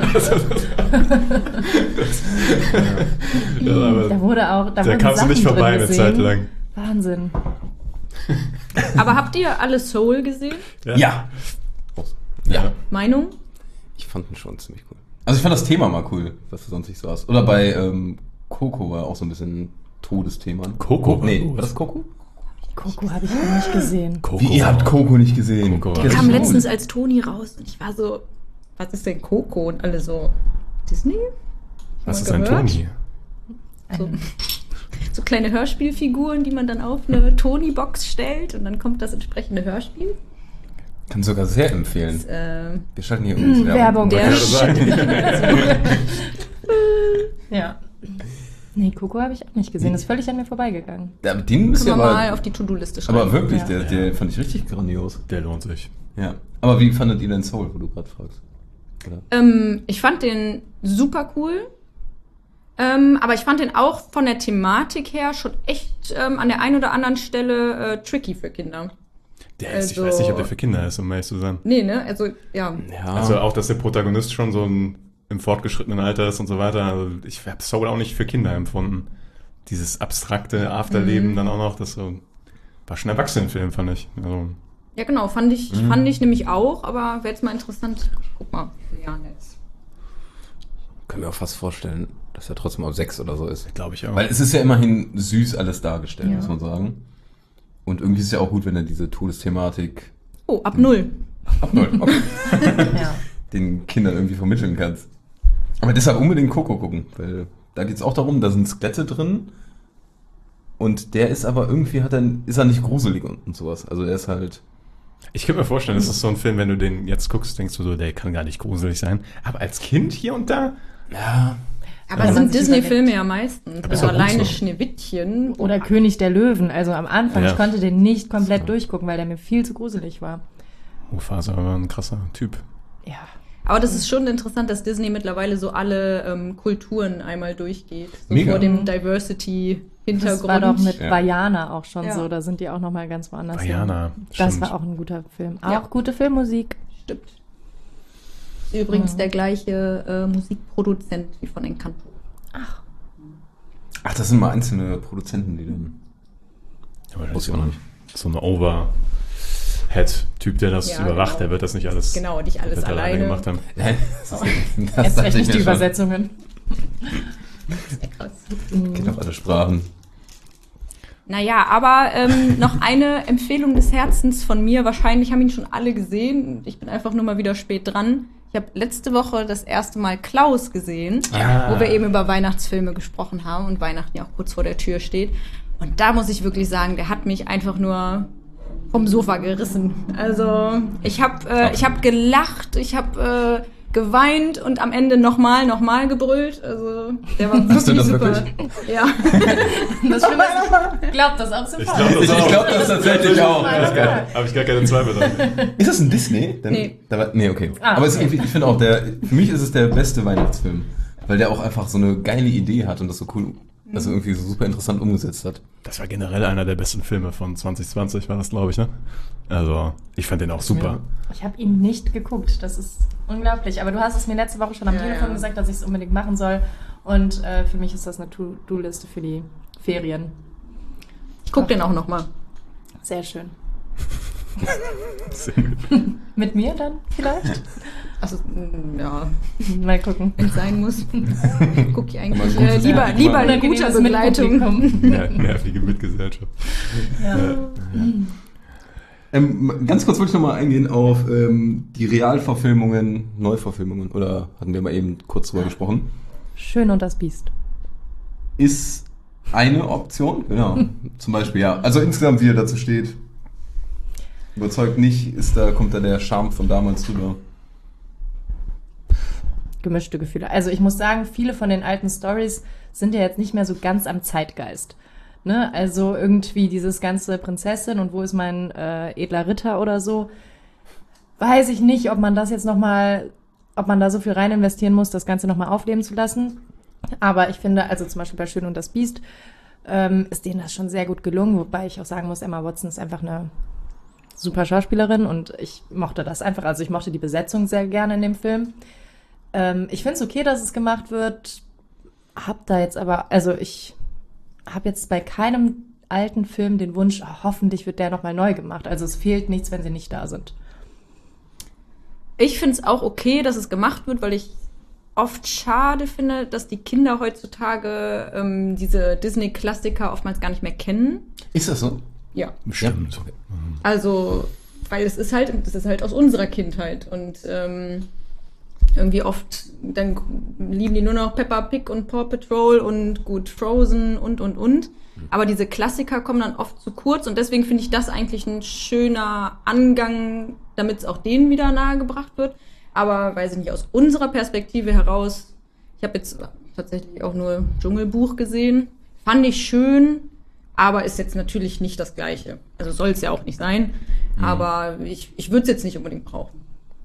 Ja, aber Da wurde auch, da, da wurden kamst du nicht Sachen vorbei drin eine gesehen. Zeit lang. Wahnsinn. Aber habt ihr alle Soul gesehen? Ja. Ja. Meinung? Ich fand ihn schon ziemlich cool. Also ich fand das Thema mal cool, was du sonst nicht so hast. Oder bei ähm, Coco war auch so ein bisschen ein Todesthema. Coco war Nee, gut. war das Coco? Coco habe ich noch nicht gesehen. Coco. Wie, ihr habt Coco nicht gesehen? Coco Der war kam richtig letztens gut. als Toni raus und ich war so, was ist denn Coco? Und alle so, Disney? Was Schon ist mal ein gehört? Toni? So, so kleine Hörspielfiguren, die man dann auf eine Toni-Box stellt und dann kommt das entsprechende Hörspiel. Kann sogar sehr empfehlen. Das, äh, Wir schalten hier übrigens Werbung. Der Wollte gerade sagen. Ja. Nee, Coco habe ich auch nicht gesehen. Ist völlig an mir vorbeigegangen. Ja, aber den müsst können ihr wir mal aber, auf die To-Do-Liste schreiben. aber wirklich, Ja. der, der fand ich richtig grandios. Der lohnt sich. Ja. Aber wie fandet ihr denn Soul, wo du gerade fragst? Oder? Ähm, ich fand den super cool. Ähm, aber ich fand den auch von der Thematik her schon echt ähm, an der einen oder anderen Stelle äh, tricky für Kinder. Der ist, Also- ich weiß nicht, ob der für Kinder ist, um ehrlich zu sein. Nee, ne? Also, ja. Ja. Also auch, dass der Protagonist schon so ein, im fortgeschrittenen Alter ist und so weiter. Also ich habe Soul auch nicht für Kinder empfunden. Dieses abstrakte Afterleben Mhm. dann auch noch, das so, war schon ein Erwachsenenfilm, fand ich. Also, Ja, genau, fand ich, Mhm. fand ich nämlich auch, aber wäre jetzt mal interessant. Guck mal, wie viele Jahre jetzt. Können wir auch fast vorstellen, dass er trotzdem auf sechs oder so ist. glaube ich auch. Weil es ist ja immerhin süß alles dargestellt, Ja. muss man sagen. Und irgendwie ist es ja auch gut, wenn er diese Todesthematik Oh, ab null. ab null, okay, Ja. den Kindern irgendwie vermitteln kannst. Aber deshalb unbedingt Coco gucken, weil da geht es auch darum, da sind Skelette drin und der ist aber irgendwie, hat er, ist er nicht gruselig und, und sowas. Also er ist halt... Ich könnte mir vorstellen, das ist so ein Film, wenn du den jetzt guckst, denkst du so, der kann gar nicht gruselig sein. Aber als Kind hier und da, Ja, Aber Wenn das man sind sich Disney-Filme ja meistens. ist Also auch gut alleine so. Schneewittchen. Oder König der Löwen. Also am Anfang, Ja. ich konnte den nicht komplett So. durchgucken, weil der mir viel zu gruselig war. Mufasa war ein krasser Typ. Ja. Aber das ist schon interessant, dass Disney mittlerweile so alle ähm, Kulturen einmal durchgeht. So Mega. vor dem Diversity-Hintergrund. Das war doch mit Ja. Vajana auch schon Ja. so. Da sind die auch nochmal ganz woanders. Vajana, hin. Das stimmt. war auch ein guter Film. Auch Ja. gute Filmmusik. Stimmt. Übrigens der gleiche äh, Musikproduzent wie von Encanto. ach, das sind mal einzelne Produzenten, die dann... Aber Wusste so, ich auch ein, nicht. so ein Overhead-Typ, der das Ja, überwacht, genau. der wird das nicht alles, Genau, nicht alles wird er alleine. gemacht haben. Nein, das ist, Erst das recht dachte ich nicht die mir schon. Übersetzungen. Krass. Geht auf alle Sprachen. Naja, aber ähm, noch eine Empfehlung des Herzens von mir. Wahrscheinlich haben ihn schon alle gesehen. Ich bin einfach nur mal wieder spät dran. Ich habe letzte Woche das erste Mal Klaus gesehen, Ah. wo wir eben über Weihnachtsfilme gesprochen haben und Weihnachten ja auch kurz vor der Tür steht. Und da muss ich wirklich sagen, der hat mich einfach nur vom Sofa gerissen. Also ich habe äh, ich hab gelacht, ich habe äh, geweint und am Ende nochmal, nochmal gebrüllt. Also der war Hast du wirklich das super. wirklich? Ja. Das Schlimme ist, ich glaube das auch Ich sympathisch. glaube Ich, ich glaube das tatsächlich auch. Ja. Habe ich gar keine Zweifel dran. Ist das ein Disney? Dann, Nee. Da war, nee, okay. Ah, Aber es ist okay. irgendwie, ich finde auch, der, für mich ist es der beste Weihnachtsfilm. Weil der auch einfach so eine geile Idee hat und das so cool, also irgendwie so super interessant umgesetzt hat. Das war generell einer der besten Filme von zwanzig zwanzig, war das, glaube ich, ne? Also, ich fand den auch super. Ich habe ihn nicht geguckt. Das ist unglaublich. Aber du hast es mir letzte Woche schon am Ja, Telefon ja. gesagt, dass ich es unbedingt machen soll. Und äh, für mich ist das eine To-Do-Liste für die Ferien. Ich guck den auch nochmal. Sehr schön. Sehr gut. Mit mir dann vielleicht? Also, mm, ja, Mal gucken. wenn es sein muss. Guck ich eigentlich Aber äh, gutes- lieber, ja, lieber in Unangenehmes guter Begleitung. Mitpublikum. Ner nervige Mitgesellschaft. Ja. Ähm, ganz kurz wollte ich nochmal eingehen auf ähm, die Realverfilmungen, Neuverfilmungen, oder hatten wir mal eben kurz drüber gesprochen. Schön und das Biest. Ist eine Option, genau. Zum Beispiel, ja. Also insgesamt, wie er dazu steht, überzeugt nicht, ist da, kommt da der Charme von damals drüber. Gemischte Gefühle. Also ich muss sagen, viele von den alten Stories sind ja jetzt nicht mehr so ganz am Zeitgeist. Ne? Also irgendwie dieses ganze Prinzessin und wo ist mein äh, edler Ritter oder so. Weiß ich nicht, ob man das jetzt nochmal, ob man da so viel rein investieren muss, das Ganze nochmal aufleben zu lassen. Aber ich finde, also zum Beispiel bei Schön und das Biest, ähm, ist denen das schon sehr gut gelungen. Wobei ich auch sagen muss, Emma Watson ist einfach eine super Schauspielerin und ich mochte das einfach. Also ich mochte die Besetzung sehr gerne in dem Film. Ähm, ich finde es okay, dass es gemacht wird. Hab da jetzt aber, also ich habe jetzt bei keinem alten Film den Wunsch, oh, hoffentlich wird der nochmal neu gemacht. Also es fehlt nichts, wenn sie nicht da sind. Ich finde es auch okay, dass es gemacht wird, weil ich oft schade finde, dass die Kinder heutzutage ähm, diese Disney-Klassiker oftmals gar nicht mehr kennen. Ist das so? Ja. Bestimmt. Okay. Also, weil es ist halt, das ist halt aus unserer Kindheit und ähm, irgendwie oft, dann lieben die nur noch Peppa Pig und Paw Patrol und gut Frozen und, und, und. Aber diese Klassiker kommen dann oft zu kurz und deswegen finde ich das eigentlich ein schöner Angang, damit es auch denen wieder nahegebracht wird. Aber, weiß ich nicht, aus unserer Perspektive heraus, ich habe jetzt tatsächlich auch nur Dschungelbuch gesehen, fand ich schön, aber ist jetzt natürlich nicht das Gleiche. Also soll es ja auch nicht sein, Mhm. aber ich, ich würde es jetzt nicht unbedingt brauchen.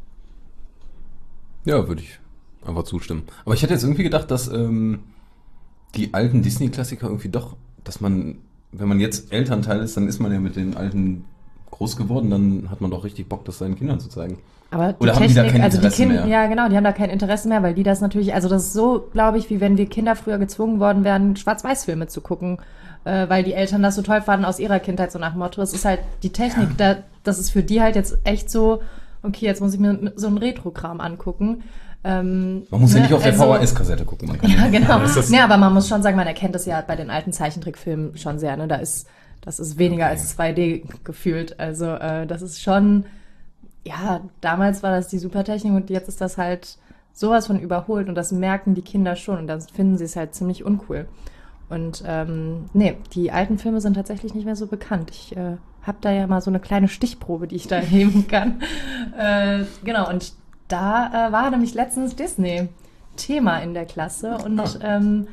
Ja, würde ich einfach zustimmen. Aber ich hätte jetzt irgendwie gedacht, dass ähm, die alten Disney-Klassiker irgendwie doch, dass man, wenn man jetzt Elternteil ist, dann ist man ja mit den alten groß geworden, dann hat man doch richtig Bock, das seinen Kindern zu zeigen. Aber die Oder haben die da kein also die Interesse Kinder, mehr? ja genau, die haben da kein Interesse mehr, weil die das natürlich, also das ist so, glaube ich, wie wenn wir Kinder früher gezwungen worden wären, Schwarz-Weiß-Filme zu gucken, äh, weil die Eltern das so toll fanden aus ihrer Kindheit, so nach dem Motto, es ist halt die Technik, da, das ist für die halt jetzt echt so, okay, jetzt muss ich mir so einen Retro-Kram angucken. Ähm, Man muss ja ne, nicht auf der also- V H S-Kassette gucken. Man kann Ja, genau. ist das- Nee, aber man muss schon sagen, man erkennt das ja bei den alten Zeichentrickfilmen schon sehr, ne, da ist, das ist weniger Okay. als zwei D gefühlt, also äh, das ist schon, ja, damals war das die Supertechnik und jetzt ist das halt sowas von überholt und das merken die Kinder schon und dann finden sie es halt ziemlich uncool. Und ähm, nee, die alten Filme sind tatsächlich nicht mehr so bekannt. Ich äh, habe da ja mal so eine kleine Stichprobe, die ich da nehmen kann. äh, genau, und da äh, war nämlich letztens Disney Thema in der Klasse und ähm,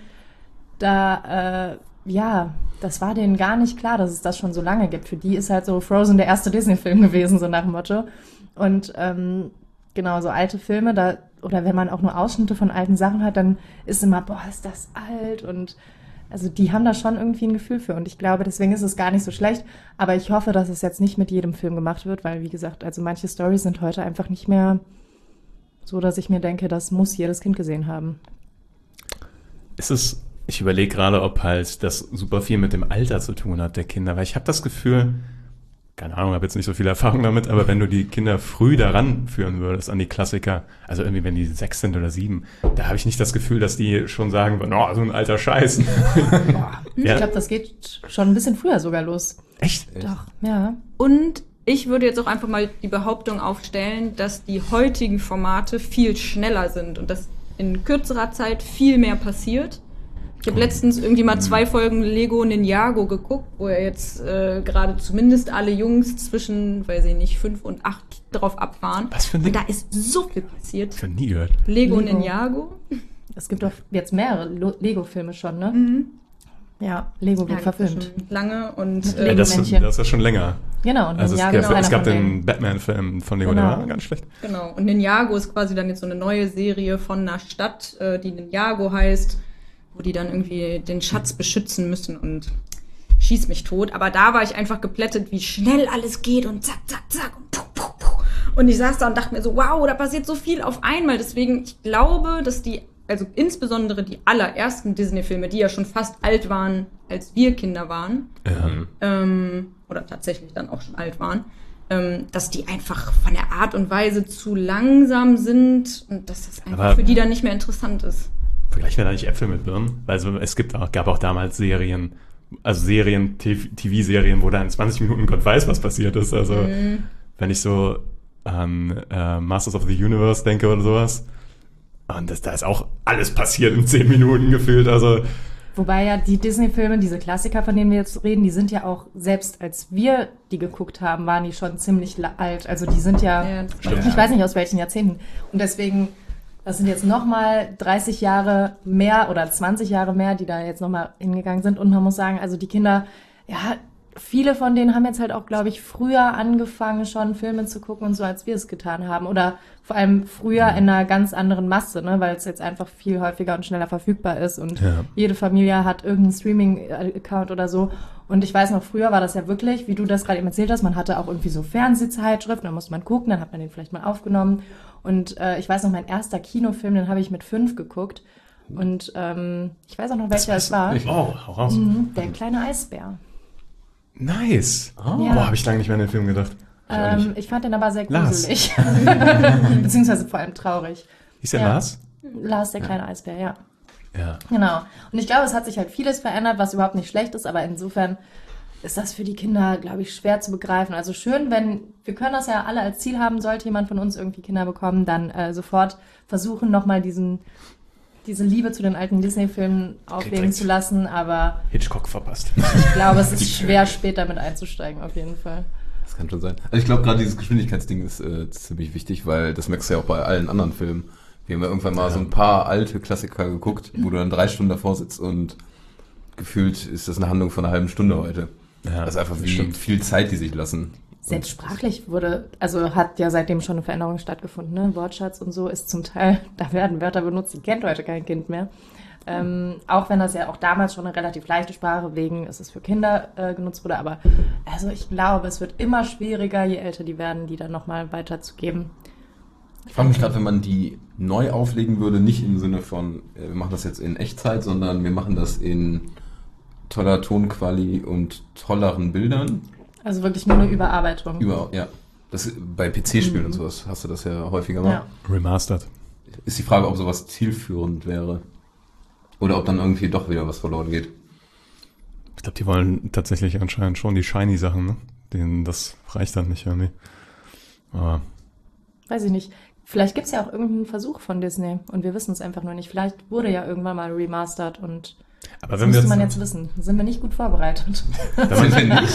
da, äh, ja, das war denen gar nicht klar, dass es das schon so lange gibt. Für die ist halt so Frozen der erste Disney-Film gewesen, so nach dem Motto. Und ähm, genau, so alte Filme, da oder wenn man auch nur Ausschnitte von alten Sachen hat, dann ist immer, boah, ist das alt und also die haben da schon irgendwie ein Gefühl für und ich glaube, deswegen ist es gar nicht so schlecht, aber ich hoffe, dass es jetzt nicht mit jedem Film gemacht wird, weil wie gesagt, also manche Storys sind heute einfach nicht mehr so, dass ich mir denke, das muss jedes Kind gesehen haben. Ist es, ich überlege gerade, ob halt das super viel mit dem Alter zu tun hat, der Kinder, weil ich habe das Gefühl, keine Ahnung, habe jetzt nicht so viel Erfahrung damit, aber wenn du die Kinder früh daran führen würdest an die Klassiker, also irgendwie wenn die sechs sind oder sieben, da habe ich nicht das Gefühl, dass die schon sagen würden, oh, so ein alter Scheiß. Boah, Ja. ich glaube, das geht schon ein bisschen früher sogar los. Echt? Doch, ja. Und ich würde jetzt auch einfach mal die Behauptung aufstellen, dass die heutigen Formate viel schneller sind und dass in kürzerer Zeit viel mehr passiert. Ich habe letztens irgendwie mal zwei Folgen Lego Ninjago geguckt, wo ja jetzt äh, gerade zumindest alle Jungs zwischen, weiß ich nicht, fünf und acht drauf abfahren. Was für ein Und Ding? da ist so viel passiert. Ich habe nie gehört. Lego, Lego. Ninjago. Es gibt doch jetzt mehrere Lo- Lego-Filme schon, ne? Mhm. Ja, Lego wird Ja, verfilmt. schon lange und Mit äh, Ja, das, Lego-Männchen. das ist schon länger. Genau, und Also es, Ninjago gab, ist einer es gab von denen. den Batman-Film von Lego, Genau. der war ganz schlecht. Genau. Und Ninjago ist quasi dann jetzt so eine neue Serie von einer Stadt, äh, die Ninjago heißt, wo die dann irgendwie den Schatz beschützen müssen und schieß mich tot. Aber da war ich einfach geplättet, wie schnell alles geht und zack, zack, zack und puh, puh, puh. Und ich saß da und dachte mir so, wow, da passiert so viel auf einmal. Deswegen, ich glaube, dass die, also insbesondere die allerersten Disney-Filme, die ja schon fast alt waren, als wir Kinder waren, Ja. ähm, oder tatsächlich dann auch schon alt waren, ähm, dass die einfach von der Art und Weise zu langsam sind und dass das einfach Aber- für die dann nicht mehr interessant ist. Vergleichen wir da nicht Äpfel mit Birnen? Weil also es gibt auch, gab auch damals Serien, also Serien, T V-Serien, wo da in zwanzig Minuten Gott weiß, was passiert ist. Also Mhm. wenn ich so an äh, Masters of the Universe denke oder sowas, und das, da ist auch alles passiert in zehn Minuten gefühlt. Also Wobei ja die Disney-Filme, diese Klassiker, von denen wir jetzt reden, die sind ja auch, selbst als wir die geguckt haben, waren die schon ziemlich la- alt. Also die sind ja, Ja, das stimmt. ich weiß nicht aus welchen Jahrzehnten. Und deswegen, das sind jetzt nochmal dreißig Jahre mehr oder zwanzig Jahre mehr, die da jetzt nochmal hingegangen sind. Und man muss sagen, also die Kinder, ja, viele von denen haben jetzt halt auch, glaube ich, früher angefangen, schon Filme zu gucken und so, als wir es getan haben. Oder vor allem früher in einer ganz anderen Masse, ne, weil es jetzt einfach viel häufiger und schneller verfügbar ist. Und Ja. jede Familie hat irgendeinen Streaming-Account oder so. Und ich weiß noch, früher war das ja wirklich, wie du das gerade eben erzählt hast, man hatte auch irgendwie so Fernsehzeitschriften, da musste man gucken, dann hat man den vielleicht mal aufgenommen. Und äh, ich weiß noch, mein erster Kinofilm, den habe ich mit fünf geguckt. Und ähm, ich weiß auch noch, welcher es war. oh, hau raus. Mhm, der kleine Eisbär. Nice. Ja. Boah, habe ich lange nicht mehr an den Film gedacht. Ähm, ich fand den aber sehr Lars. gruselig. Beziehungsweise vor allem traurig. Hieß der Ja. Lars? Lars, der kleine Eisbär, ja. Ja. Genau. Und ich glaube, es hat sich halt vieles verändert, was überhaupt nicht schlecht ist, aber insofern ist das für die Kinder, glaube ich, schwer zu begreifen. Also schön, wenn, wir können das ja alle als Ziel haben, sollte jemand von uns irgendwie Kinder bekommen, dann äh, sofort versuchen, nochmal diesen, diese Liebe zu den alten Disney-Filmen aufleben direkt. zu lassen, aber Hitchcock verpasst. ich glaube, es ist schwer, später mit einzusteigen, auf jeden Fall. Das kann schon sein. Also ich glaube, gerade dieses Geschwindigkeitsding ist äh, ziemlich wichtig, weil das merkst du ja auch bei allen anderen Filmen. Wir haben ja irgendwann mal so ein paar alte Klassiker geguckt, wo du dann drei Stunden davor sitzt und gefühlt ist das eine Handlung von einer halben Stunde heute. Ja, das ist einfach, das wie stimmt. viel Zeit die sich lassen. Selbst sprachlich wurde, also hat ja seitdem schon eine Veränderung stattgefunden, ne? Wortschatz und so ist zum Teil, da werden Wörter benutzt, die kennt heute kein Kind mehr. Ähm, auch wenn das ja auch damals schon eine relativ leichte Sprache wegen ist es für Kinder äh, genutzt wurde. Aber also ich glaube, es wird immer schwieriger, je älter die werden, die dann nochmal weiterzugeben. Ich frage mich gerade, wenn man die neu auflegen würde, nicht im Sinne von, äh, wir machen das jetzt in Echtzeit, sondern wir machen das in toller Tonquali und tolleren Bildern. Also wirklich nur eine Überarbeitung. Über, ja. Das, bei P C-Spielen mhm. und sowas hast du das ja häufiger mal. Ja. Remastered. Ist die Frage, ob sowas zielführend wäre. Oder ob dann irgendwie doch wieder was verloren geht. Ich glaube, die wollen tatsächlich anscheinend schon die Shiny-Sachen, ne? Denen, das reicht dann nicht irgendwie. Aber weiß ich nicht. Vielleicht gibt es ja auch irgendeinen Versuch von Disney und wir wissen es einfach nur nicht. Vielleicht wurde ja irgendwann mal remastered und aber das wenn wir müsste jetzt, man jetzt wissen. Sind wir nicht gut vorbereitet. wenn man,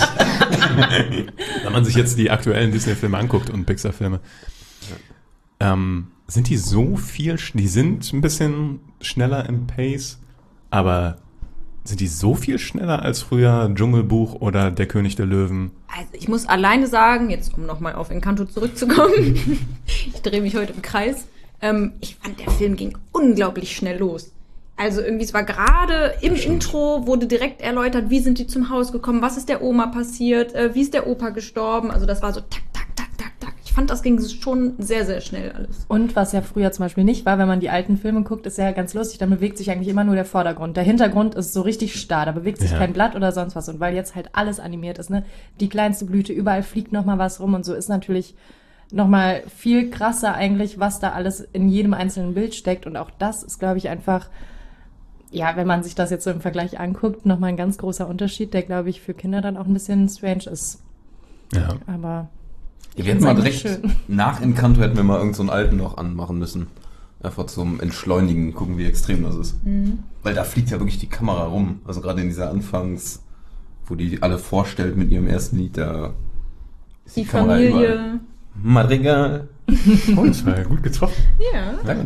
wenn man sich jetzt die aktuellen Disney-Filme anguckt und Pixar-Filme, ähm, sind die so viel, sch- die sind ein bisschen schneller im Pace, aber sind die so viel schneller als früher Dschungelbuch oder Der König der Löwen? Also ich muss alleine sagen, jetzt um nochmal auf Encanto zurückzukommen, ich drehe mich heute im Kreis, ähm, ich fand, der Film ging unglaublich schnell los. Also irgendwie, es war gerade im Intro, wurde direkt erläutert, wie sind die zum Haus gekommen, was ist der Oma passiert, äh, wie ist der Opa gestorben. Also das war so tak, tak, tak, tak, tak. Ich fand, das ging schon sehr, sehr schnell alles. Und was ja früher zum Beispiel nicht war, wenn man die alten Filme guckt, ist ja ganz lustig, dann bewegt sich eigentlich immer nur der Vordergrund. Der Hintergrund ist so richtig starr, da bewegt sich Ja. kein Blatt oder sonst was. Und weil jetzt halt alles animiert ist, ne, die kleinste Blüte, überall fliegt nochmal was rum und so ist natürlich nochmal viel krasser eigentlich, was da alles in jedem einzelnen Bild steckt. Und auch das ist, glaube ich, einfach, ja, wenn man sich das jetzt so im Vergleich anguckt, nochmal ein ganz großer Unterschied, der, glaube ich, für Kinder dann auch ein bisschen strange ist. Ja. Aber Ja, wir hätten mal direkt schön. nach Encanto hätten wir mal irgend so einen alten noch anmachen müssen. Einfach zum Entschleunigen, gucken, wie extrem das ist. Mhm. Weil da fliegt ja wirklich die Kamera rum. Also gerade in dieser Anfangs, wo die alle vorstellt mit ihrem ersten Lied, da ist Die Kamera überall. Familie. Madrigal. Oh, das war ja gut getroffen. Ja. Danke.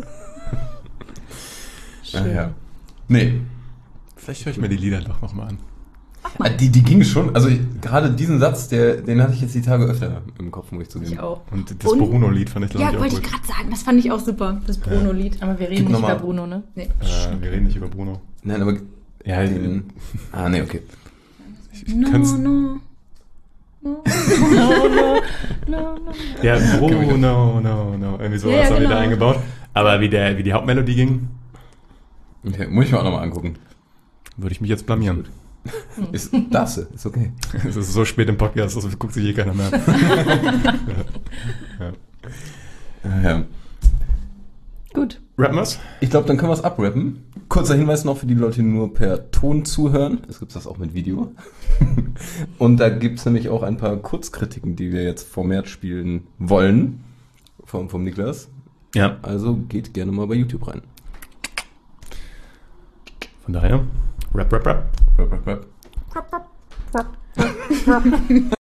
Schön. Ja, ja. Nee. Vielleicht höre ich mir die Lieder doch nochmal an. Ah, Die, die ging schon, also ich, gerade diesen Satz, der, den hatte ich jetzt die Tage öfter im Kopf, muss ich zugeben. Ich auch. Und das Und- Bruno-Lied fand ich, glaube Ja, ich, auch wollte ich gut. gerade sagen, das fand ich auch super, das Bruno-Lied. Aber wir reden Gib nicht noch mal- über Bruno, ne? Nee. Äh, wir reden nicht über Bruno. Nein, aber Ja, den, ah, nee, okay. ich No, kann's, no. No. No, no, no, no. ja, Bruno, no, no, no. Irgendwie sowas Ja, ja, haben wir genau. da eingebaut. Aber wie, der, wie die Hauptmelodie ging, Okay, muss ich mir auch nochmal angucken. würde ich mich jetzt blamieren. Ist, darfst du, ist okay. Es ist so spät im Podcast, das guckt sich eh keiner mehr an. ja. Ja, ja. Gut. Rappen wir's? Ich glaube, dann können wir es abrappen. Kurzer Hinweis noch für die Leute, die nur per Ton zuhören. Es gibt das auch mit Video. Und da gibt es nämlich auch ein paar Kurzkritiken, die wir jetzt vermehrt spielen wollen. Vom, vom Niklas. Ja. Also geht gerne mal bei YouTube rein. Von daher, Rap, Rap, Rap. Rap, rap, rap.